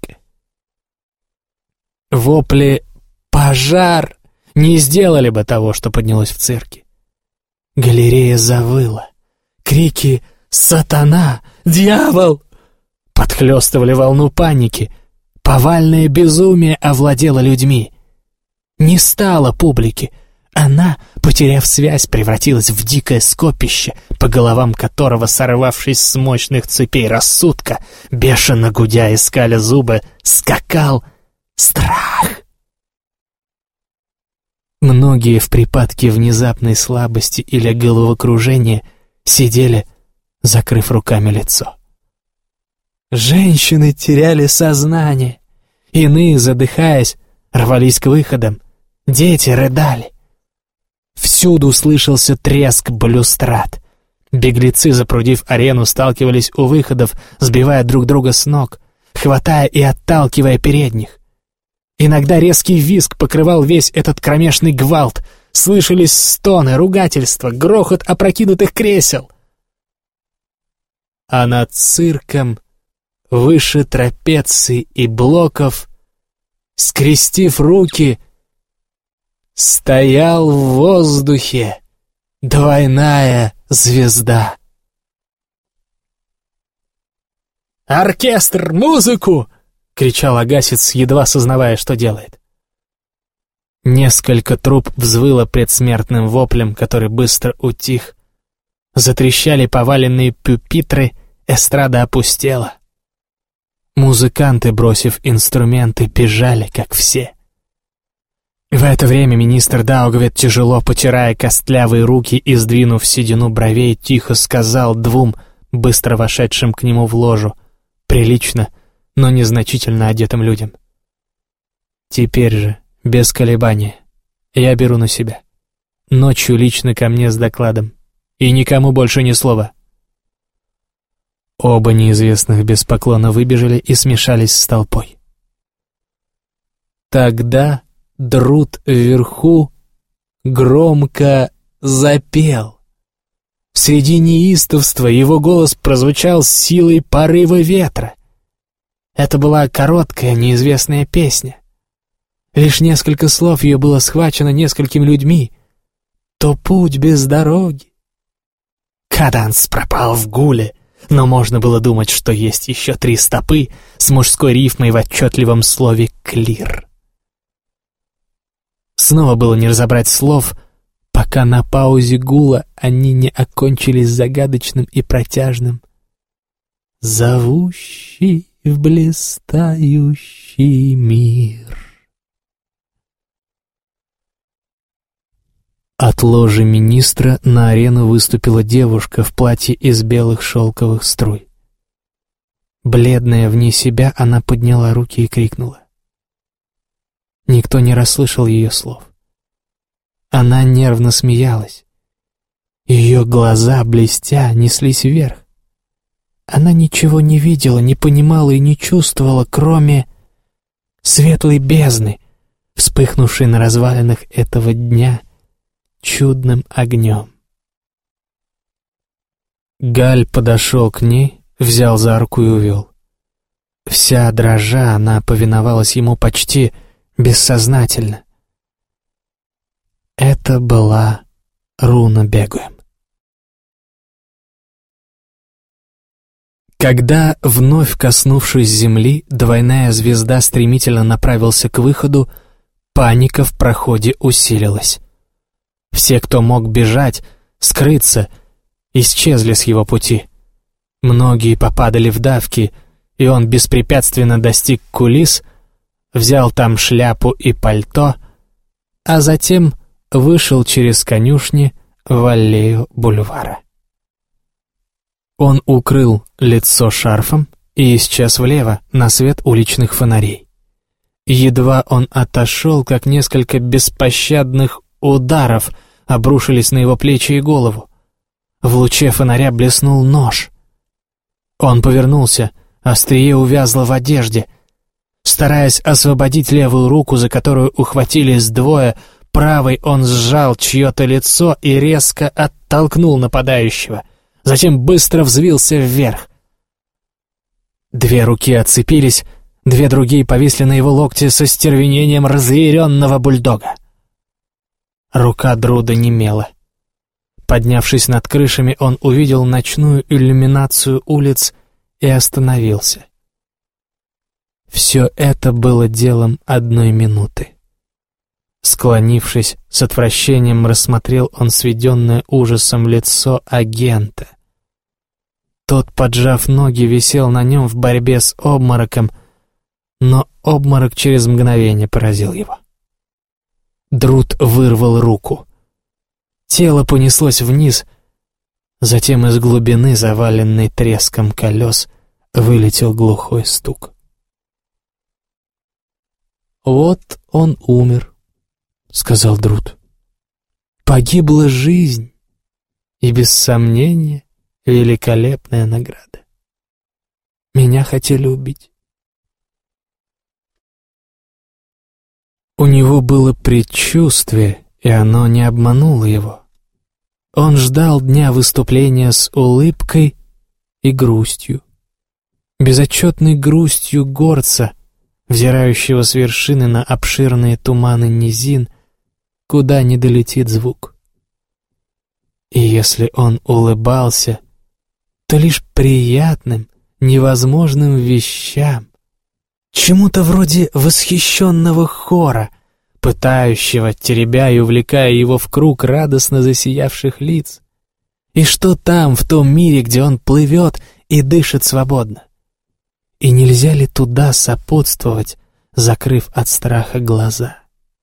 Вопли «Пожар!» не сделали бы того, что поднялось в цирке. Галерея завыла. Крики «Сатана! Дьявол!» подхлёстывали волну паники. Повальное безумие овладело людьми. Не стало публики. Она, потеряв связь, превратилась в дикое скопище, по головам которого, сорвавшись с мощных цепей рассудка, бешено гудя и скаля зубы, скакал страх. Многие в припадке внезапной слабости или головокружения сидели, закрыв руками лицо. Женщины теряли сознание, иные, задыхаясь, рвались к выходам, дети рыдали. Всюду слышался треск балюстрад. Беглецы, запрудив арену, сталкивались у выходов, сбивая друг друга с ног, хватая и отталкивая передних. Иногда резкий визг покрывал весь этот кромешный гвалт. Слышались стоны, ругательства, грохот опрокинутых кресел. А над цирком, выше трапеций и блоков, скрестив руки, стоял в воздухе двойная звезда. «Оркестр, музыку!» — кричал Агасец, едва сознавая, что делает. Несколько труб взвыло предсмертным воплем, который быстро утих. Затрещали поваленные пюпитры, эстрада опустела. Музыканты, бросив инструменты, бежали, как все. В это время министр Даугавет, тяжело потирая костлявые руки и сдвинув седину бровей, тихо сказал двум, быстро вошедшим к нему в ложу, прилично, но незначительно одетым людям: «Теперь же, без колебания, я беру на себя. Ночью лично ко мне с докладом. И никому больше ни слова». Оба неизвестных без поклона выбежали и смешались с толпой. Тогда Друд вверху громко запел. Среди неистовства его голос прозвучал с силой порыва ветра. Это была короткая, неизвестная песня. Лишь несколько слов ее было схвачено несколькими людьми. «То путь без дороги». Каданс пропал в гуле, но можно было думать, что есть еще три стопы с мужской рифмой в отчетливом слове «клир». Снова было не разобрать слов, пока на паузе гула они не окончились загадочным и протяжным зовущий в блистающий мир. От ложи министра на арену выступила девушка в платье из белых шелковых струй. Бледная вне себя, она подняла руки и крикнула. Никто не расслышал ее слов. Она нервно смеялась. Ее глаза, блестя, неслись вверх. Она ничего не видела, не понимала и не чувствовала, кроме светлой бездны, вспыхнувшей на развалинах этого дня чудным огнем. Галь подошел к ней, взял за руку и увел. Вся дрожа, она повиновалась ему почти бессознательно. Это была Руна Бегуэм. Когда, вновь коснувшись земли, двойная звезда стремительно направился к выходу, паника в проходе усилилась. Все, кто мог бежать, скрыться, исчезли с его пути. Многие попадали в давки, и он беспрепятственно достиг кулис, взял там шляпу и пальто, а затем вышел через конюшни в аллею бульвара. Он укрыл лицо шарфом и исчез влево, на свет уличных фонарей. Едва он отошел, как несколько беспощадных ударов обрушились на его плечи и голову. В луче фонаря блеснул нож. Он повернулся, острие увязло в одежде. Стараясь освободить левую руку, за которую ухватились двое, правой он сжал чье-то лицо и резко оттолкнул нападающего. Затем быстро взвился вверх. Две руки отцепились, две другие повисли на его локте со стервенением разъяренного бульдога. Рука Друда немела. Поднявшись над крышами, он увидел ночную иллюминацию улиц и остановился. Все это было делом одной минуты. Склонившись, с отвращением рассмотрел он сведенное ужасом лицо агента. Тот, поджав ноги, висел на нем в борьбе с обмороком, но обморок через мгновение поразил его. Друд вырвал руку. Тело понеслось вниз, затем из глубины, заваленной треском колес, вылетел глухой стук. «Вот он умер», — сказал Друд. «Погибла жизнь, и без сомнения великолепная награда. Меня хотели убить». У него было предчувствие, и оно не обмануло его. Он ждал дня выступления с улыбкой и грустью. Безотчетной грустью горца, взирающего с вершины на обширные туманы низин, куда не долетит звук. И если он улыбался, то лишь приятным, невозможным вещам, чему-то вроде восхищенного хора, пытающего, теребя и увлекая его в круг радостно засиявших лиц. И что там, в том мире, где он плывет и дышит свободно? И нельзя ли туда сопутствовать, закрыв от страха глаза?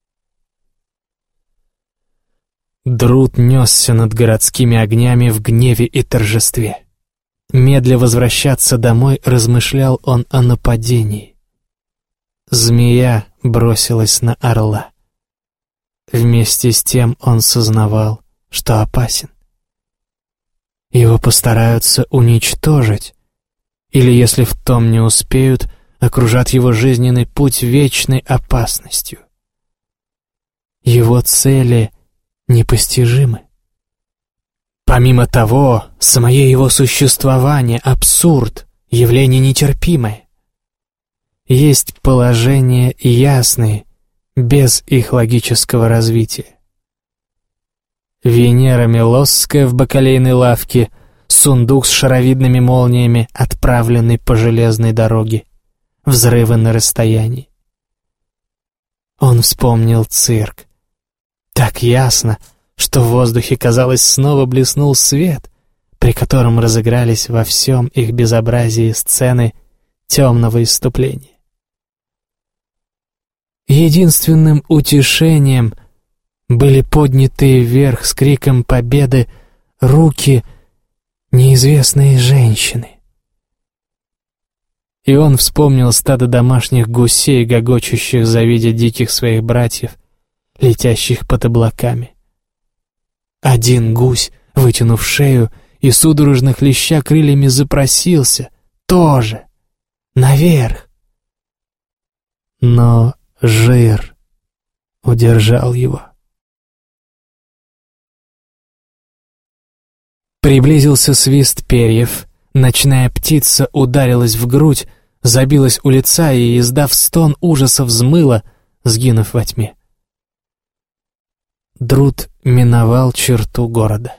Друд несся над городскими огнями в гневе и торжестве. Медля возвращаться домой, размышлял он о нападении. Змея бросилась на орла. Вместе с тем он сознавал, что опасен. Его постараются уничтожить, или, если в том не успеют, окружат его жизненный путь вечной опасностью. Его цели непостижимы. Помимо того, самое его существование — абсурд, явление нетерпимое. Есть положения ясные, без их логического развития. Венера Милосская в бакалейной лавке, сундук с шаровидными молниями, отправленный по железной дороге, взрывы на расстоянии. Он вспомнил цирк. Так ясно, что в воздухе, казалось, снова блеснул свет, при котором разыгрались во всем их безобразии сцены темного исступления. Единственным утешением были поднятые вверх с криком победы руки неизвестной женщины. И он вспомнил стадо домашних гусей, гогочущих, завидя диких своих братьев, летящих под облаками. Один гусь, вытянув шею и судорожно хлеща крыльями, запросился тоже наверх. Но жир удержал его. Приблизился свист перьев, ночная птица ударилась в грудь, забилась у лица и, издав стон ужаса, взмыла, сгинув во тьме. Друд миновал черту города.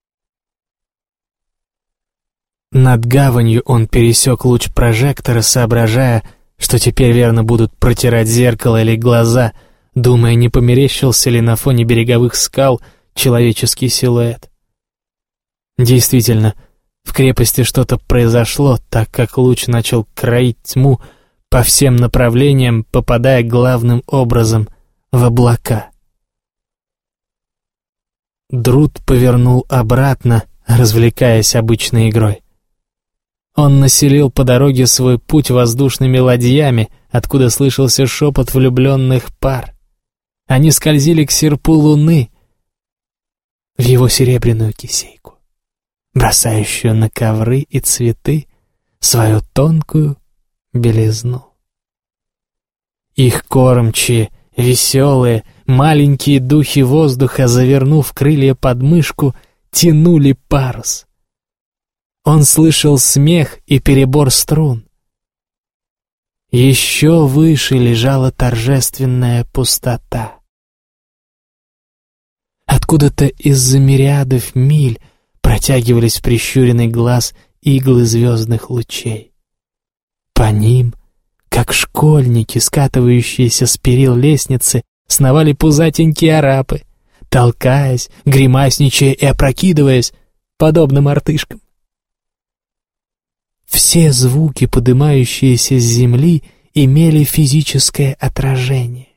Над гаванью он пересек луч прожектора, соображая, что теперь верно будут протирать зеркало или глаза, думая, не померещился ли на фоне береговых скал человеческий силуэт. Действительно, в крепости что-то произошло, так как луч начал кроить тьму по всем направлениям, попадая главным образом в облака. Друд повернул обратно, развлекаясь обычной игрой. Он населил по дороге свой путь воздушными ладьями, откуда слышался шепот влюбленных пар. Они скользили к серпу луны, в его серебряную кисейку, бросающую на ковры и цветы свою тонкую белизну. Их кормчие, веселые, маленькие духи воздуха, завернув крылья под мышку, тянули парус. Он слышал смех и перебор струн. Еще выше лежала торжественная пустота. Откуда-то из-за мириадов миль протягивались в прищуренный глаз иглы звездных лучей. По ним, как школьники, скатывающиеся с перил лестницы, сновали пузатенькие арапы, толкаясь, гримасничая и опрокидываясь, подобно мартышкам. Все звуки, подымающиеся с земли, имели физическое отражение.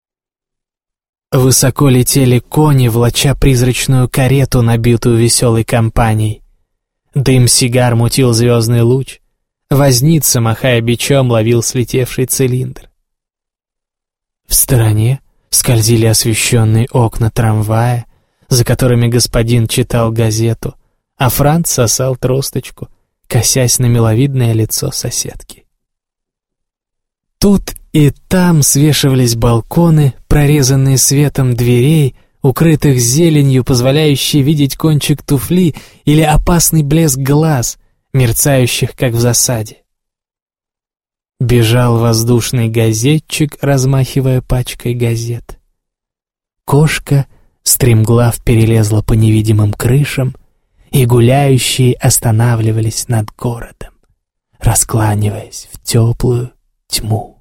Высоко летели кони, влача призрачную карету, набитую веселой компанией. Дым сигар мутил звездный луч. Возница, махая бичом, ловил слетевший цилиндр. В стороне скользили освещенные окна трамвая, за которыми господин читал газету, а Франц сосал тросточку, косясь на миловидное лицо соседки. Тут и там свешивались балконы, прорезанные светом дверей, укрытых зеленью, позволяющие видеть кончик туфли или опасный блеск глаз, мерцающих, как в засаде. Бежал воздушный газетчик, размахивая пачкой газет. Кошка стремглав перелезла по невидимым крышам, и гуляющие останавливались над городом, раскланиваясь в теплую тьму.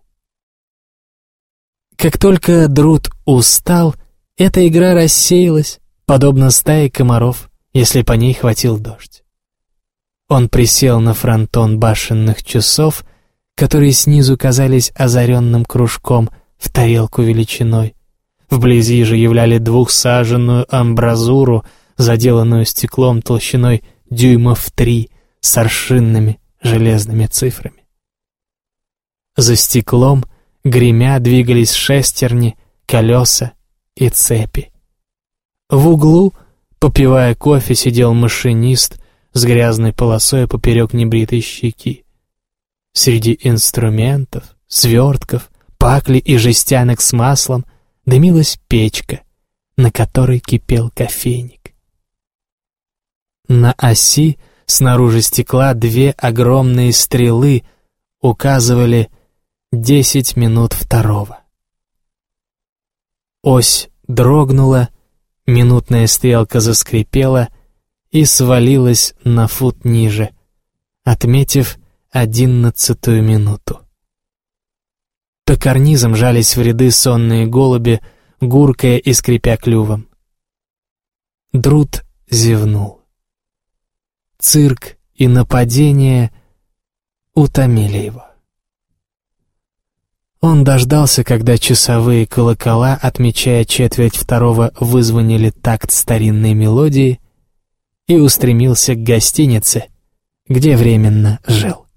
Как только Друд устал, эта игра рассеялась, подобно стае комаров, если по ней хватил дождь. Он присел на фронтон башенных часов, которые снизу казались озаренным кружком в тарелку величиной. Вблизи же являли двухсаженную амбразуру, заделанную стеклом толщиной дюймов три с аршинными железными цифрами. За стеклом, гремя, двигались шестерни, колеса и цепи. В углу, попивая кофе, сидел машинист с грязной полосой поперек небритой щеки. Среди инструментов, свертков, пакли и жестянок с маслом дымилась печка, на которой кипел кофейник. На оси, снаружи стекла, две огромные стрелы указывали десять минут второго. Ось дрогнула, минутная стрелка заскрипела и свалилась на фут ниже, отметив одиннадцатую минуту. По карнизам жались в ряды сонные голуби, гуркая и скрипя клювом. Друд зевнул. цирк и нападения утомили его. Он дождался, когда часовые колокола, отмечая четверть второго, вызвонили такт старинной мелодии, и устремился к гостинице, где временно жил.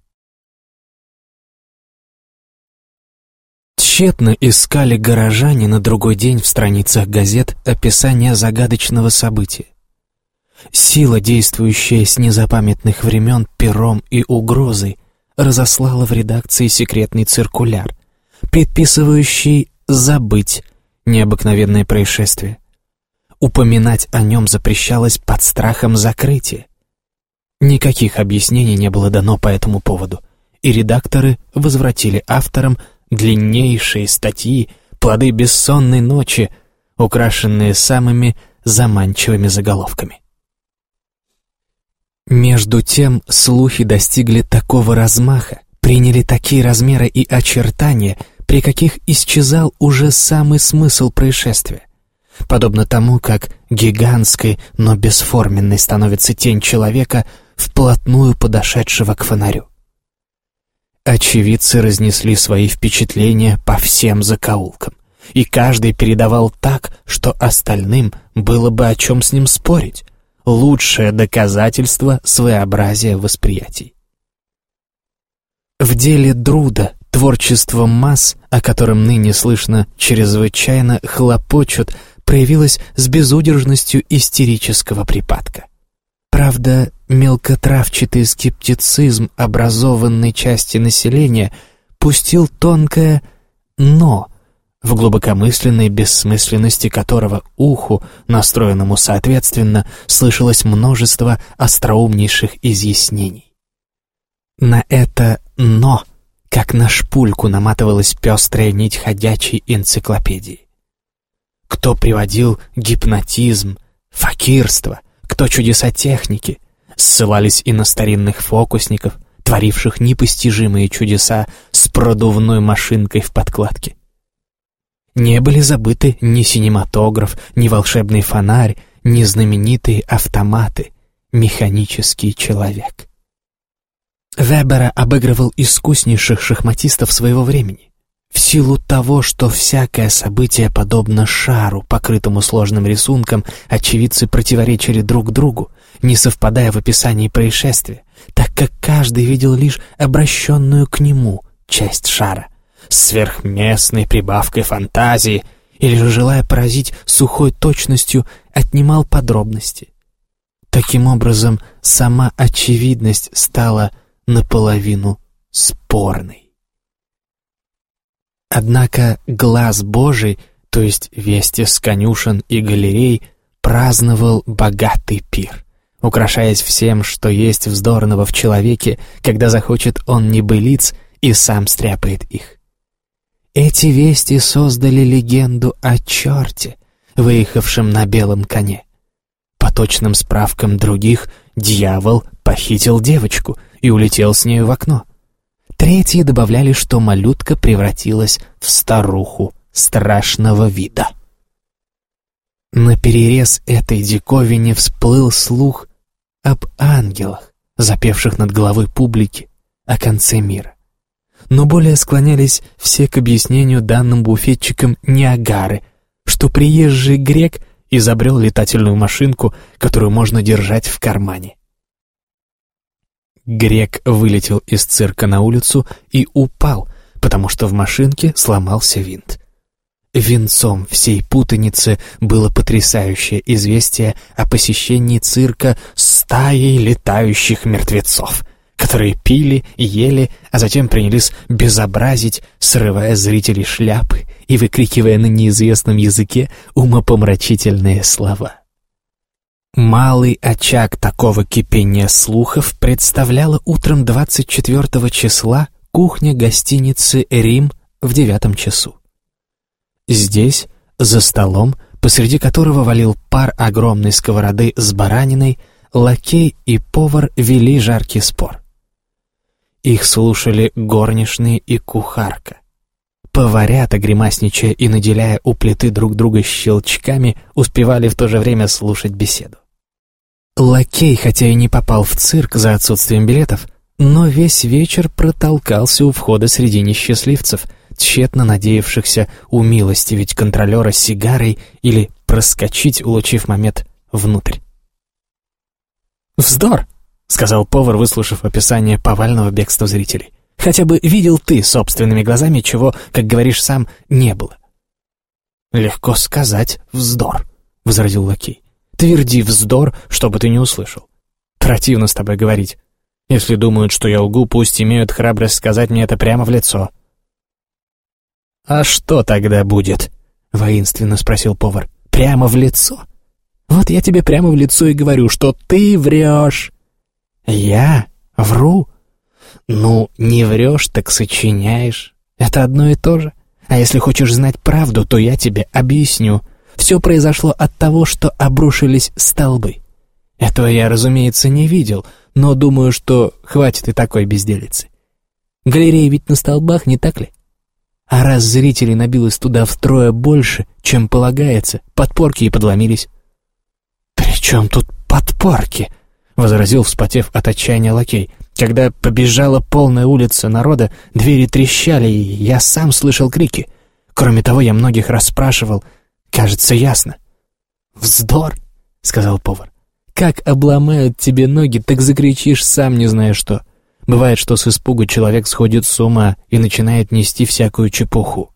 Тщетно искали горожане на другой день в страницах газет описание загадочного события. Сила, действующая с незапамятных времен пером и угрозой, разослала в редакции секретный циркуляр, предписывающий забыть необыкновенное происшествие. Упоминать о нем запрещалось под страхом закрытия. Никаких объяснений не было дано по этому поводу, и редакторы возвратили авторам длиннейшие статьи, плоды бессонной ночи, украшенные самыми заманчивыми заголовками. Между тем слухи достигли такого размаха, приняли такие размеры и очертания, при каких исчезал уже самый смысл происшествия. Подобно тому, как гигантской, но бесформенной становится тень человека, вплотную подошедшего к фонарю. Очевидцы разнесли свои впечатления по всем закоулкам, и каждый передавал так, что остальным было бы о чем с ним спорить. Лучшее доказательство своеобразия восприятий. В деле Друда творчество масс, о котором ныне слышно чрезвычайно хлопочут, проявилось с безудержностью истерического припадка. Правда, мелкотравчатый скептицизм образованной части населения пустил тонкое «но», в глубокомысленной бессмысленности которого уху, настроенному соответственно, слышалось множество остроумнейших изъяснений. На это «но», как на шпульку, наматывалась пестрая нить ходячей энциклопедии. Кто приводил гипнотизм, факирство, кто чудеса техники, ссылались и на старинных фокусников, творивших непостижимые чудеса с продувной машинкой в подкладке. Не были забыты ни синематограф, ни волшебный фонарь, ни знаменитые автоматы, механический человек. Вебера обыгрывал искуснейших шахматистов своего времени. В силу того, что всякое событие подобно шару, покрытому сложным рисунком, очевидцы противоречили друг другу, не совпадая в описании происшествия, так как каждый видел лишь обращенную к нему часть шара, с сверхместной прибавкой фантазии, или же, желая поразить сухой точностью, отнимал подробности. Таким образом, сама очевидность стала наполовину спорной. Однако глаз Божий, то есть вести с конюшен и галерей, праздновал богатый пир, украшаясь всем, что есть вздорного в человеке, когда захочет он небылиц и сам стряпает их. Эти вести создали легенду о черте, выехавшем на белом коне. По точным справкам других, дьявол похитил девочку и улетел с нею в окно. Третьи добавляли, что малютка превратилась в старуху страшного вида. Наперерез этой диковине всплыл слух об ангелах, запевших над головой публики о конце мира. Но более склонялись все к объяснению данным буфетчикам Ниагары, что приезжий грек изобрел летательную машинку, которую можно держать в кармане. Грек вылетел из цирка на улицу и упал, потому что в машинке сломался винт. Венцом всей путаницы было потрясающее известие о посещении цирка стаей летающих мертвецов, которые пили, ели, а затем принялись безобразить, срывая с зрителей шляпы и выкрикивая на неизвестном языке умопомрачительные слова. Малый очаг такого кипения слухов представляла утром двадцать четвёртого числа кухня гостиницы «Рим» в девятом часу. Здесь, за столом, посреди которого валил пар огромной сковороды с бараниной, лакей и повар вели жаркий спор. Их слушали горничные и кухарка. Поварята, гримасничая и наделяя у плиты друг друга щелчками, успевали в то же время слушать беседу. Лакей, хотя и не попал в цирк за отсутствием билетов, но весь вечер протолкался у входа среди несчастливцев, тщетно надеявшихся умилостивить контролера сигарой или проскочить, улучив момент, внутрь. «Вздор!» — сказал повар, выслушав описание повального бегства зрителей. «Хотя бы видел ты собственными глазами, чего, как говоришь сам, не было». «Легко сказать «вздор», — возразил лакей. «Тверди вздор, чтобы ты не услышал. Противно с тобой говорить. Если думают, что я лгу, пусть имеют храбрость сказать мне это прямо в лицо». «А что тогда будет?» — воинственно спросил повар. «Прямо в лицо? Вот я тебе прямо в лицо и говорю, что ты врешь». «Я вру? Ну, не врешь, так сочиняешь. Это одно и то же. А если хочешь знать правду, то я тебе объясню. Все произошло от того, что обрушились столбы. Этого я, разумеется, не видел, но думаю, что хватит и такой безделицы. Галереи ведь на столбах, не так ли? А раз зрителей набилось туда втрое больше, чем полагается, подпорки и подломились». «При чем тут подпорки?» — возразил, вспотев от отчаяния лакей. «Когда побежала полная улица народа, двери трещали, и я сам слышал крики. Кроме того, я многих расспрашивал. Кажется, ясно». «Вздор!» — сказал повар. «Как обломают тебе ноги, так закричишь сам не зная что. Бывает, что с испугу человек сходит с ума и начинает нести всякую чепуху».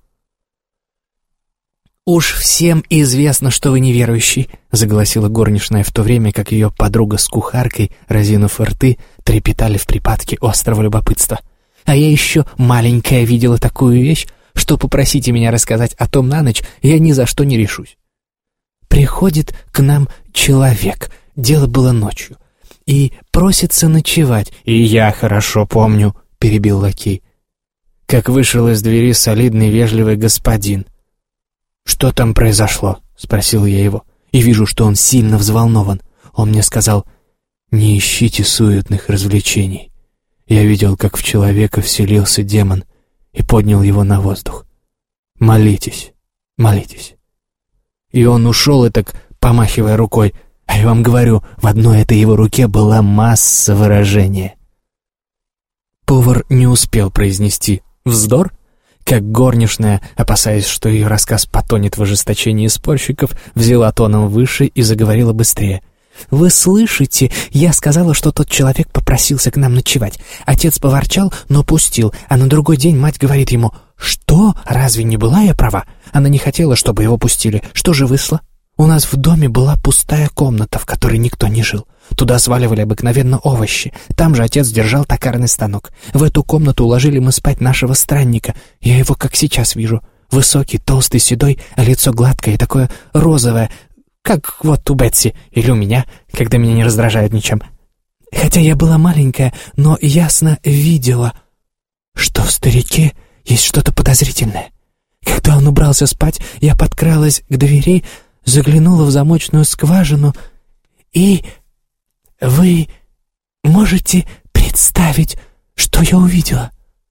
«Уж всем известно, что вы неверующий», — заголосила горничная, в то время как ее подруга с кухаркой, разинув рты, трепетали в припадке острого любопытства. «А я еще маленькая видела такую вещь, что попросите меня рассказать о том на ночь, я ни за что не решусь. Приходит к нам человек, дело было ночью, и просится ночевать». «И я хорошо помню», — перебил лакей, как вышел из двери солидный вежливый господин. «Что там произошло?» — спросил я его, и вижу, что он сильно взволнован. Он мне сказал: «Не ищите суетных развлечений. Я видел, как в человека вселился демон и поднял его на воздух. Молитесь, молитесь». И он ушел, и так, помахивая рукой, а я вам говорю, в одной этой его руке была масса выражения. Повар не успел произнести «вздор», как горничная, опасаясь, что ее рассказ потонет в ожесточении спорщиков, взяла тоном выше и заговорила быстрее. «Вы слышите? Я сказала, что тот человек попросился к нам ночевать. Отец поворчал, но пустил, а на другой день мать говорит ему: «Что? Разве не была я права?» Она не хотела, чтобы его пустили. Что же вышло? У нас в доме была пустая комната, в которой никто не жил. Туда сваливали обыкновенно овощи. Там же отец держал токарный станок. В эту комнату уложили мы спать нашего странника. Я его как сейчас вижу. Высокий, толстый, седой, а лицо гладкое и такое розовое, как вот у Бетси или у меня, когда меня не раздражают ничем. Хотя я была маленькая, но ясно видела, что в старике есть что-то подозрительное. Когда он убрался спать, я подкралась к двери, заглянула в замочную скважину, и вы можете представить, что я увидела?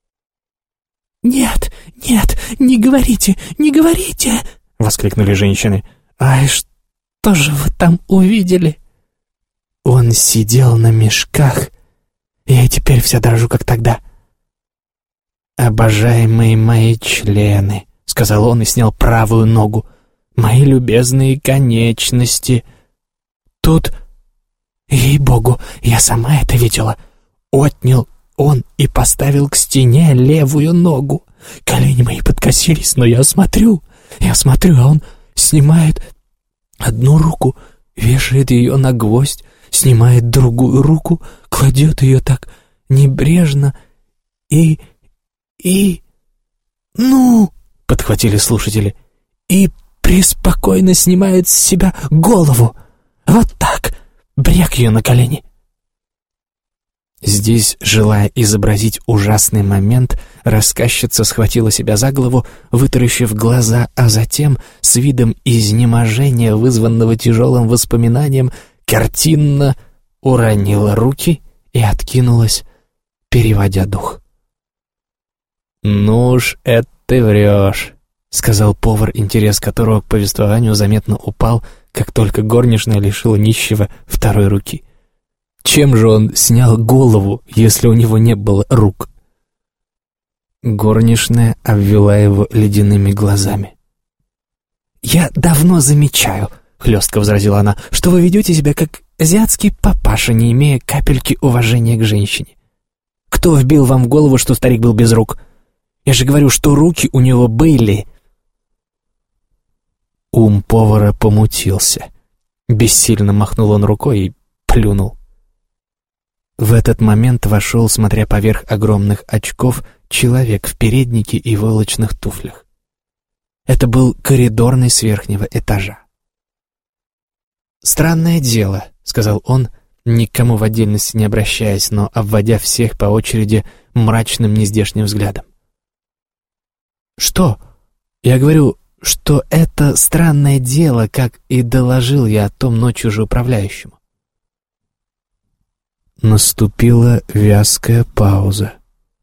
«Нет, нет, не говорите, не говорите!» — воскликнули женщины. «Ай, что же вы там увидели?» Он сидел на мешках. Я и теперь вся дрожу, как тогда. «Обожаемые мои члены», — сказал он и снял правую ногу, — «мои любезные конечности». Тут, ей-богу, я сама это видела, отнял он и поставил к стене левую ногу. Колени мои подкосились, но я смотрю, я смотрю, а он снимает одну руку, вешает ее на гвоздь, снимает другую руку, кладет ее так небрежно и... и... «Ну!» — подхватили слушатели. «И преспокойно снимает с себя голову. Вот так, бряк ее на колени». Здесь, желая изобразить ужасный момент, рассказчица схватила себя за голову, вытаращив глаза, а затем, с видом изнеможения, вызванного тяжелым воспоминанием, картинно уронила руки и откинулась, переводя дух. «Ну уж это ты врешь», — сказал повар, интерес которого к повествованию заметно упал, как только горничная лишила нищего второй руки. Чем же он снял голову, если у него не было рук? Горничная обвела его ледяными глазами. «Я давно замечаю», — хлестко возразила она, «что вы ведете себя как азиатский папаша, не имея капельки уважения к женщине. Кто вбил вам в голову, что старик был без рук? Я же говорю, что руки у него были». Ум повара помутился. Бессильно махнул он рукой и плюнул. В этот момент вошел, смотря поверх огромных очков, человек в переднике и войлочных туфлях. Это был коридорный с верхнего этажа. «Странное дело», — сказал он, никому в отдельности не обращаясь, но обводя всех по очереди мрачным нездешним взглядом. «Что? Я говорю, что это странное дело, как и доложил я о том ночью же управляющему». Наступила вязкая пауза.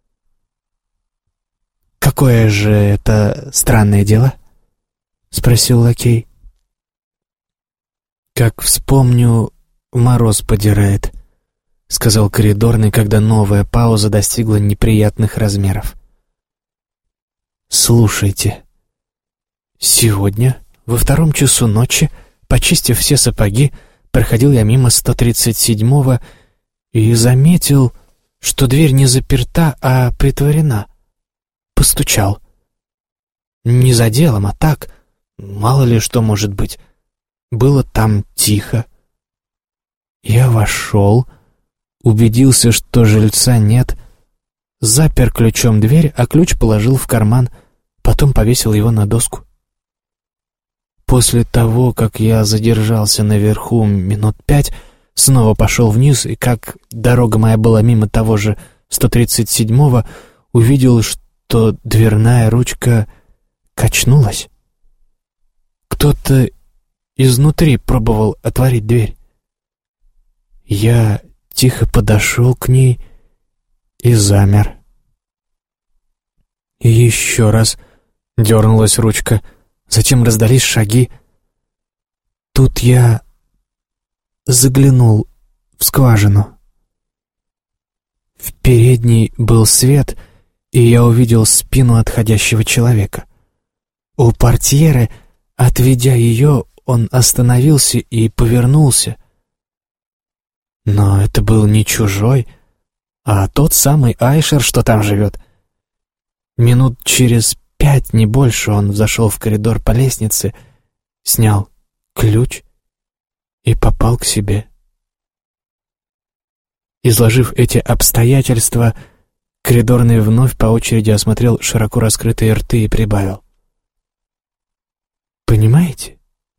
«Какое же это странное дело?» — спросил лакей. «Как вспомню, мороз подирает», — сказал коридорный, когда новая пауза достигла неприятных размеров. «Слушайте, сегодня, во втором часу ночи, почистив все сапоги, проходил я мимо сто тридцать седьмого и заметил, что дверь не заперта, а притворена. Постучал. Не за делом, а так, мало ли что может быть. Было там тихо. Я вошел, убедился, что жильца нет, запер ключом дверь, а ключ положил в карман, потом повесил его на доску. После того, как я задержался наверху минут пять, снова пошел вниз, и как дорога моя была мимо того же сто тридцать седьмого, увидел, что дверная ручка качнулась. Кто-то изнутри пробовал отворить дверь. Я тихо подошел к ней и замер. И еще раз дернулась ручка, затем раздались шаги. Тут я заглянул в скважину. В передней был свет, и я увидел спину отходящего человека. У портьеры, отведя ее, он остановился и повернулся. Но это был не чужой, а тот самый Айшер, что там живет. Минут через пять, не больше, он зашел в коридор по лестнице, снял ключ и попал к себе. Изложив эти обстоятельства, коридорный вновь по очереди осмотрел широко раскрытые рты и прибавил. «Понимаете?»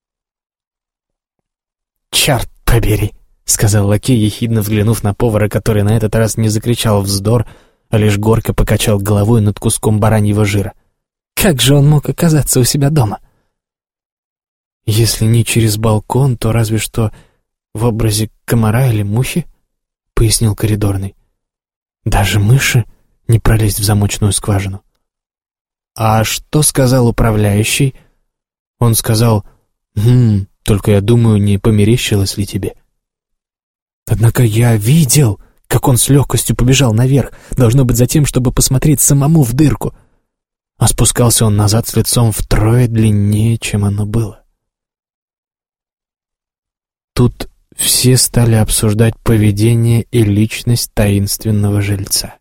«Черт побери!» — сказал лакей, ехидно взглянув на повара, который на этот раз не закричал вздор, а лишь горько покачал головой над куском бараньего жира. «Как же он мог оказаться у себя дома?» «Если не через балкон, то разве что в образе комара или мухи», — пояснил коридорный. «Даже мыши не пролезть в замочную скважину». «А что сказал управляющий?» Он сказал: «Хм, только я думаю, не померещилось ли тебе?» Однако я видел, как он с легкостью побежал наверх, должно быть за тем, чтобы посмотреть самому в дырку. А спускался он назад с лицом втрое длиннее, чем оно было. Тут все стали обсуждать поведение и личность таинственного жильца.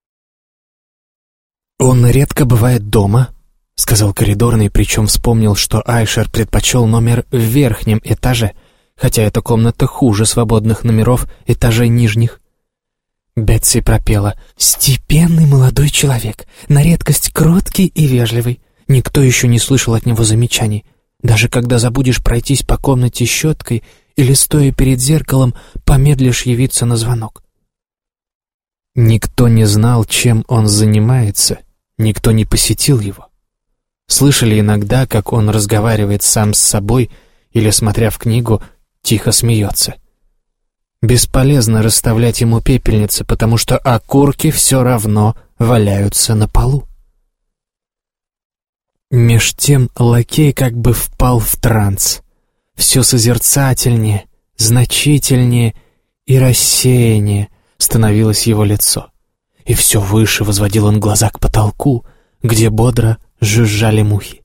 «Он редко бывает дома», — сказал коридорный, причем вспомнил, что Айшер предпочел номер в верхнем этаже, хотя эта комната хуже свободных номеров этажей нижних. Бетси пропела: «Степенный молодой человек, на редкость кроткий и вежливый. Никто еще не слышал от него замечаний. Даже когда забудешь пройтись по комнате щеткой или, стоя перед зеркалом, помедлишь явиться на звонок». Никто не знал, чем он занимается, никто не посетил его. Слышали иногда, как он разговаривает сам с собой или, смотря в книгу, тихо смеется. Бесполезно расставлять ему пепельницы, потому что окурки все равно валяются на полу. Меж тем лакей как бы впал в транс. Все созерцательнее, значительнее и рассеяннее становилось его лицо. И все выше возводил он глаза к потолку, где бодро жужжали мухи.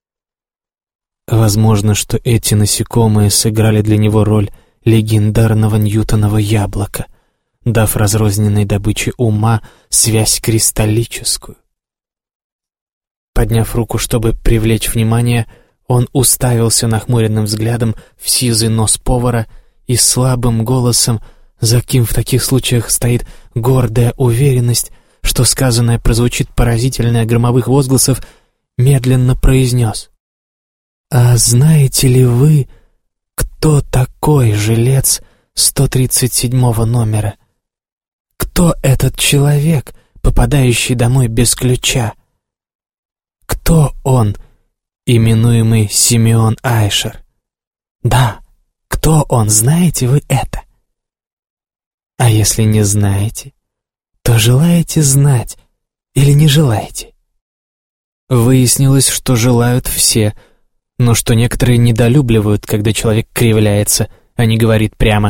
Возможно, что эти насекомые сыграли для него роль легендарного Ньютонова яблока, дав разрозненной добыче ума связь кристаллическую. Подняв руку, чтобы привлечь внимание, он уставился нахмуренным взглядом в сизый нос повара и слабым голосом, за кем в таких случаях стоит гордая уверенность, что сказанное прозвучит поразительно громовых возгласов, медленно произнес: «А знаете ли вы, кто такой жилец сто тридцать седьмого номера? Кто этот человек, попадающий домой без ключа? Кто он, именуемый Симеон Айшер? Да, кто он, знаете вы это? А если не знаете, то желаете знать или не желаете?» Выяснилось, что желают все, но что некоторые недолюбливают, когда человек кривляется, а не говорит прямо.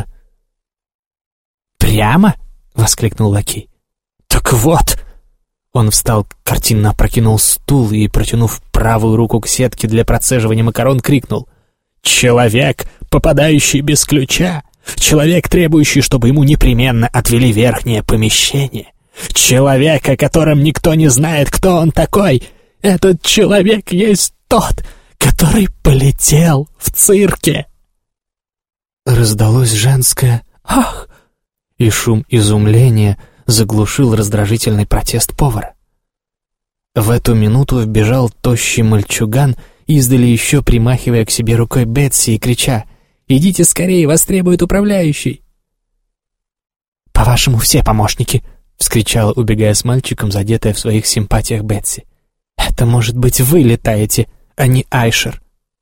«Прямо?» — воскликнул лакей. «Так вот!» Он встал, картинно опрокинул стул и, протянув правую руку к сетке для процеживания макарон, крикнул: «Человек, попадающий без ключа! Человек, требующий, чтобы ему непременно отвели верхнее помещение! Человек, о котором никто не знает, кто он такой! Этот человек есть тот, который полетел в цирке!» Раздалось женское «Ах!», и шум изумления заглушил раздражительный протест повара. В эту минуту вбежал тощий мальчуган, издали еще примахивая к себе рукой Бетси и крича: «Идите скорее, вас требует управляющий!» «По-вашему, все помощники!» — вскричала, убегая с мальчиком, задетая в своих симпатиях Бетси. «Это, может быть, вы летаете, а не Айшер!»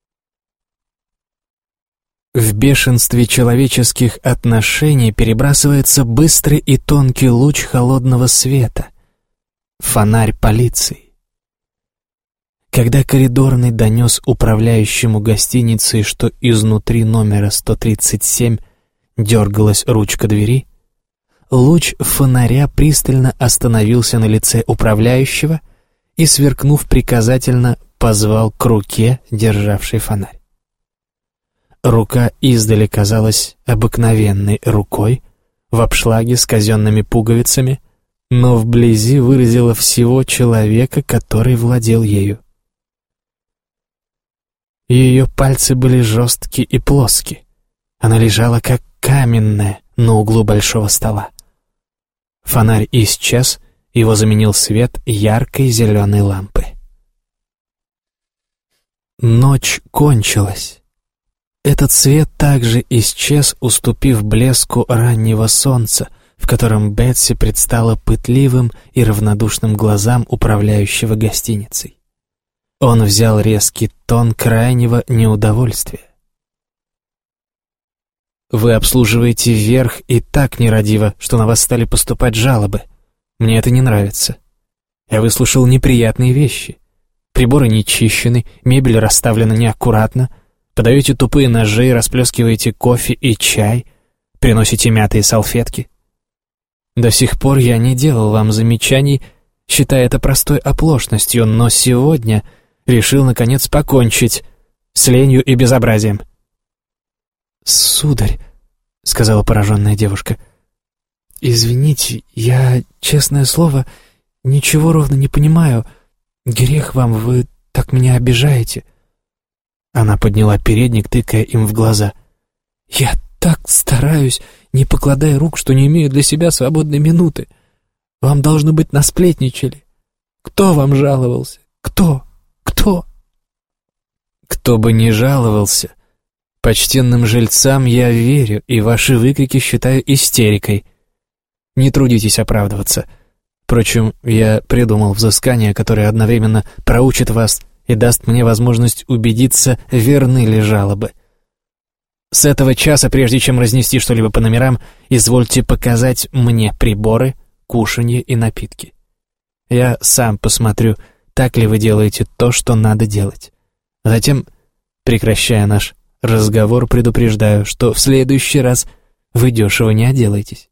В бешенстве человеческих отношений перебрасывается быстрый и тонкий луч холодного света. Фонарь полиции. Когда коридорный донес управляющему гостиницей, что изнутри номера сто тридцать семь дергалась ручка двери, луч фонаря пристально остановился на лице управляющего и, сверкнув приказательно, позвал к руке, державшей фонарь. Рука издали казалась обыкновенной рукой, в обшлаге с казенными пуговицами, но вблизи выразила всего человека, который владел ею. Ее пальцы были жесткие и плоские. Она лежала как каменная на углу большого стола. Фонарь исчез, его заменил свет яркой зеленой лампы. Ночь кончилась. Этот свет также исчез, уступив блеску раннего солнца, в котором Бетси предстала пытливым и равнодушным глазам управляющего гостиницей. Он взял резкий тон крайнего неудовольствия. «Вы обслуживаете верх и так нерадиво, что на вас стали поступать жалобы. Мне это не нравится. Я выслушал неприятные вещи. Приборы не чищены, мебель расставлена неаккуратно, подаете тупые ножи, расплескиваете кофе и чай, приносите мятые салфетки. До сих пор я не делал вам замечаний, считая это простой оплошностью, но сегодня решил, наконец, покончить с ленью и безобразием». «Сударь», — сказала пораженная девушка, — «извините, я, честное слово, ничего ровно не понимаю. Грех вам, вы так меня обижаете». Она подняла передник, тыкая им в глаза. «Я так стараюсь, не покладая рук, что не имею для себя свободной минуты. Вам, должно быть, насплетничали. Кто вам жаловался? Кто? Кто?» «Кто бы ни жаловался, почтенным жильцам я верю, и ваши выкрики считаю истерикой. Не трудитесь оправдываться. Впрочем, я придумал взыскание, которое одновременно проучит вас и даст мне возможность убедиться, верны ли жалобы. С этого часа, прежде чем разнести что-либо по номерам, извольте показать мне приборы, кушанье и напитки. Я сам посмотрю, так ли вы делаете то, что надо делать. Затем, прекращая наш разговор, предупреждаю, что в следующий раз вы дешево не отделаетесь».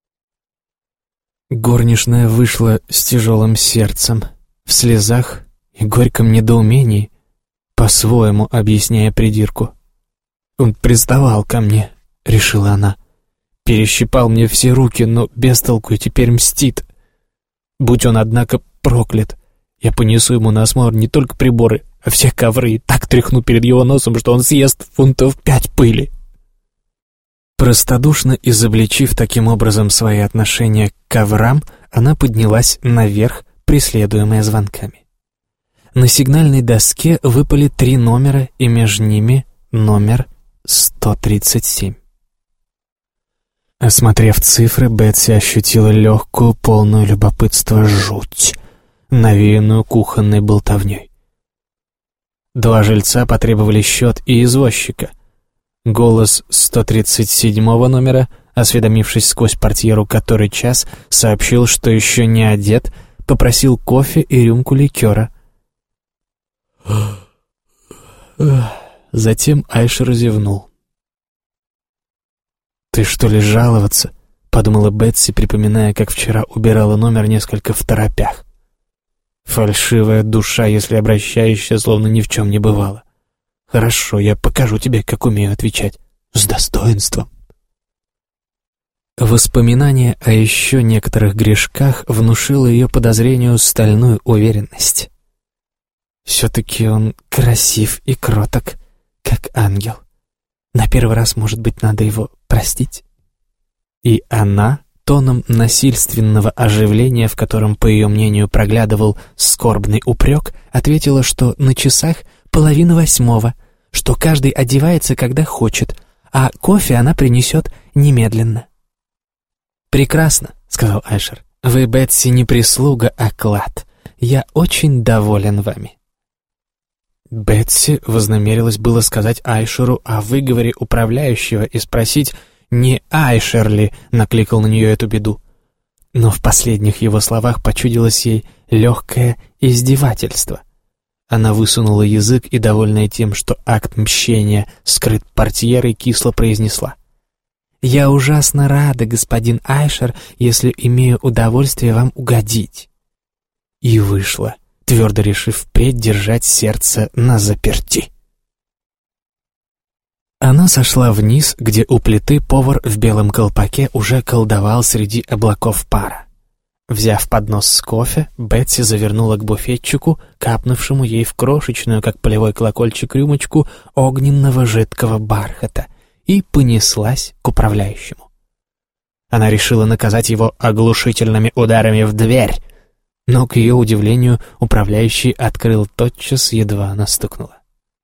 Горничная вышла с тяжелым сердцем, в слезах и горьком недоумении, по-своему объясняя придирку. «Он приставал ко мне», — решила она. «Перещипал мне все руки, но без толку и теперь мстит. Будь он, однако, проклят. Я понесу ему на осмотр не только приборы, а все ковры, и так тряхну перед его носом, что он съест фунтов пять пыли». Простодушно изобличив таким образом свои отношения к коврам, она поднялась наверх, преследуемая звонками. На сигнальной доске выпали три номера, и между ними номер сто тридцать семь. Осмотрев цифры, Бетси ощутила легкую, полную любопытства жуть, навеянную кухонной болтовней. Два жильца потребовали счет и извозчика. Голос сто тридцать седьмого номера, осведомившись сквозь портьеру который час, сообщил, что еще не одет, попросил кофе и рюмку ликера. Затем Айшер зевнул. «Ты что ли жаловаться?» — подумала Бетси, припоминая, как вчера убирала номер несколько второпях. Фальшивая душа, если обращающая, словно ни в чем не бывало. «Хорошо, я покажу тебе, как умею отвечать. С достоинством». Воспоминание о еще некоторых грешках внушило ее подозрению стальную уверенность. Все-таки он красив и кроток, как ангел. На первый раз, может быть, надо его простить. И она, тоном насильственного оживления, в котором, по ее мнению, проглядывал скорбный упрек, ответила, что на часах половина восьмого, что каждый одевается, когда хочет, а кофе она принесет немедленно. «Прекрасно», — сказал Айшер. «Вы, Бетси, не прислуга, а клад. Я очень доволен вами». Бетси вознамерилась было сказать Айшеру о выговоре управляющего и спросить, не Айшер ли накликал на нее эту беду. Но в последних его словах почудилось ей легкое издевательство. Она высунула язык и, довольная тем, что акт мщения скрыт портьерой, кисло произнесла: «Я ужасно рада, господин Айшер, если имею удовольствие вам угодить». И вышла, твердо решив впредь держать сердце на заперти. Она сошла вниз, где у плиты повар в белом колпаке уже колдовал среди облаков пара. Взяв поднос с кофе, Бетси завернула к буфетчику, капнувшему ей в крошечную, как полевой колокольчик, рюмочку огненного жидкого бархата, и понеслась к управляющему. Она решила наказать его оглушительными ударами в дверь, но, к ее удивлению, управляющий открыл тотчас, едва она стукнула.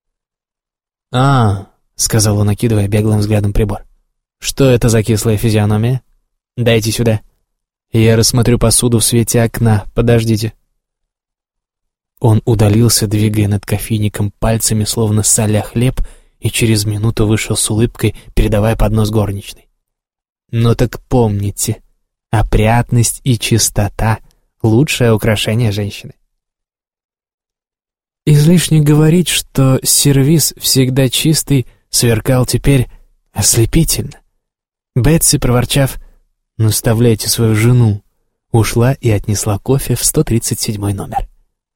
«А, — сказал он, накидывая беглым взглядом прибор, — что это за кислая физиономия? Дайте сюда. Я рассмотрю посуду в свете окна. Подождите». Он удалился, двигая над кофейником пальцами, словно соля хлеб, и через минуту вышел с улыбкой, передавая поднос горничной. «Ну так помните, опрятность и чистота — лучшее украшение женщины». Излишне говорить, что сервиз, всегда чистый, сверкал теперь ослепительно. Бетси, проворчав «Наставляйте свою жену», ушла и отнесла кофе в сто тридцать седьмой номер.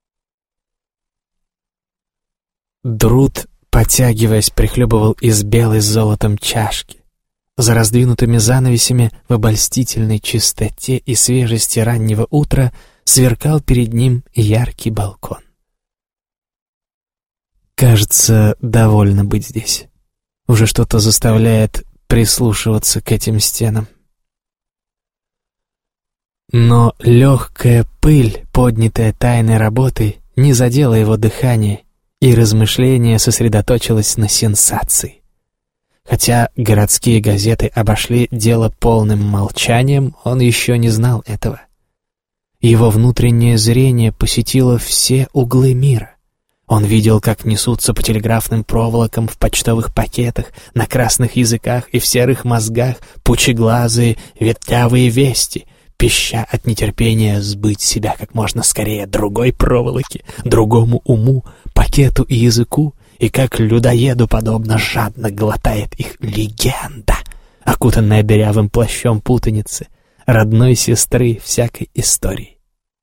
Друд, потягиваясь, прихлебывал из белой с золотом чашки. За раздвинутыми занавесями в обольстительной чистоте и свежести раннего утра сверкал перед ним яркий балкон. Кажется, довольно быть здесь. Уже что-то заставляет прислушиваться к этим стенам. Но легкая пыль, поднятая тайной работой, не задела его дыхание, и размышление сосредоточилось на сенсации. Хотя городские газеты обошли дело полным молчанием, он еще не знал этого. Его внутреннее зрение посетило все углы мира. Он видел, как несутся по телеграфным проволокам в почтовых пакетах, на красных языках и в серых мозгах пучеглазые, ветвявые вести, пища от нетерпения сбыть себя как можно скорее другой проволоке, другому уму, пакету и языку, и как людоеду подобно жадно глотает их легенда, окутанная дырявым плащом путаницы, родной сестры всякой истории.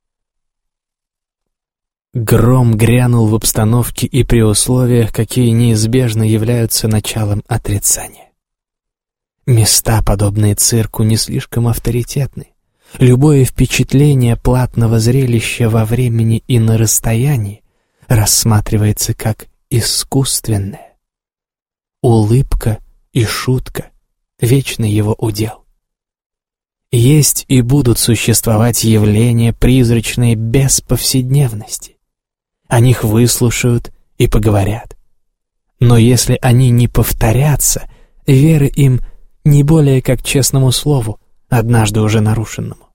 Гром грянул в обстановке и при условиях, какие неизбежно являются началом отрицания. Места, подобные цирку, не слишком авторитетны. Любое впечатление платного зрелища во времени и на расстоянии рассматривается как искусственное. Улыбка и шутка — вечный его удел. Есть и будут существовать явления, призрачные без повседневности. О них выслушают и поговорят. Но если они не повторятся, веры им не более как честному слову, однажды уже нарушенному.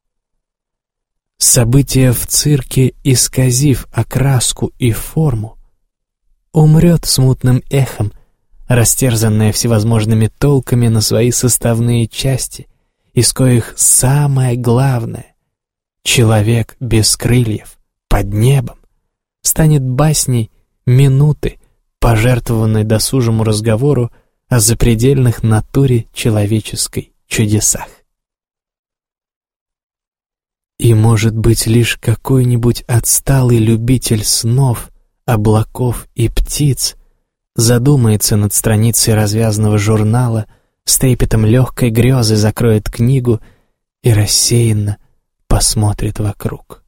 Событие в цирке, исказив окраску и форму, умрет смутным эхом, растерзанное всевозможными толками на свои составные части, из коих самое главное — человек без крыльев, под небом, станет басней минуты, пожертвованной досужему разговору о запредельных натуре человеческой чудесах. И, может быть, лишь какой-нибудь отсталый любитель снов, облаков и птиц задумается над страницей развязанного журнала, с трепетом легкой грезы закроет книгу и рассеянно посмотрит вокруг.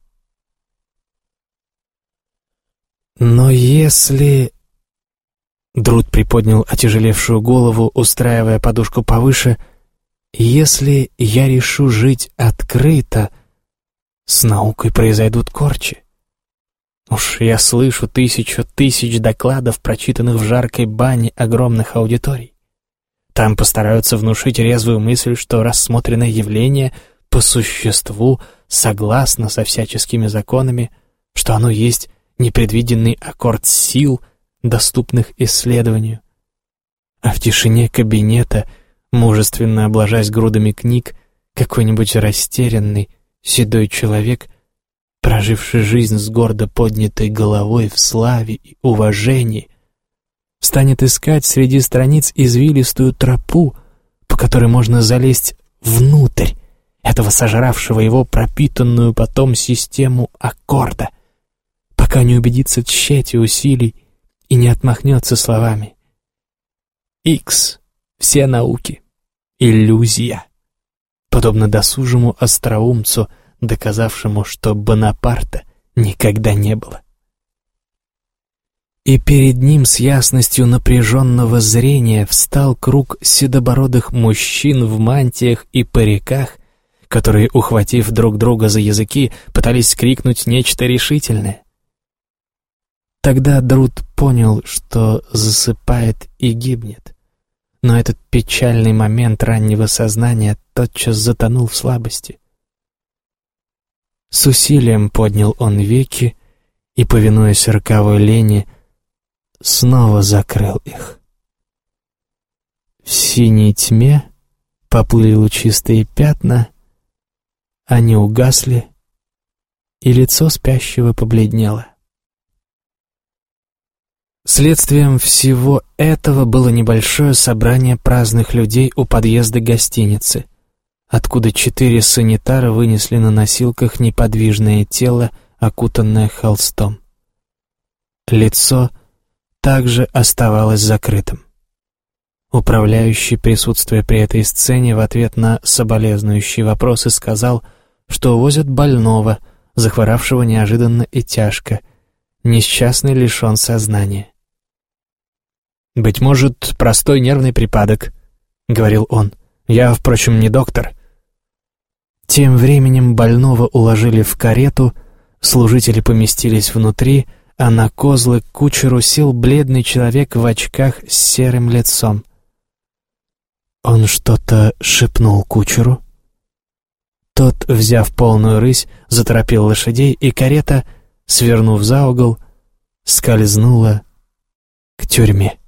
Но если... Друд приподнял отяжелевшую голову, устраивая подушку повыше. Если я решу жить открыто, с наукой произойдут корчи. Уж я слышу тысячу тысяч докладов, прочитанных в жаркой бане огромных аудиторий. Там постараются внушить резвую мысль, что рассмотренное явление по существу согласно со всяческими законами, что оно есть непредвиденный аккорд сил, доступных исследованию. А в тишине кабинета, мужественно обложась грудами книг, какой-нибудь растерянный, седой человек, проживший жизнь с гордо поднятой головой в славе и уважении, станет искать среди страниц извилистую тропу, по которой можно залезть внутрь этого сожравшего его пропитанную потом систему аккорда, пока не убедится в тщете усилий и не отмахнется словами: «Икс, все науки, иллюзия», подобно досужему остроумцу, доказавшему, что Бонапарта никогда не было. И перед ним с ясностью напряженного зрения встал круг седобородых мужчин в мантиях и париках, которые, ухватив друг друга за языки, пытались крикнуть нечто решительное. Тогда Друд понял, что засыпает и гибнет, но этот печальный момент раннего сознания тотчас затонул в слабости. С усилием поднял он веки и, повинуясь роковой лени, снова закрыл их. В синей тьме поплыли лучистые пятна, они угасли, и лицо спящего побледнело. Следствием всего этого было небольшое собрание праздных людей у подъезда гостиницы, откуда четыре санитара вынесли на носилках неподвижное тело, окутанное холстом. Лицо также оставалось закрытым. Управляющий, присутствуя при этой сцене, в ответ на соболезнующие вопросы сказал, что увозят больного, захворавшего неожиданно и тяжко, несчастный лишен сознания. «Быть может, простой нервный припадок», — говорил он. «Я, впрочем, не доктор». Тем временем больного уложили в карету, служители поместились внутри, а на козлы к кучеру сел бледный человек в очках с серым лицом. Он что-то шепнул кучеру. Тот, взяв полную рысь, заторопил лошадей, и карета, свернув за угол, скользнула к тюрьме.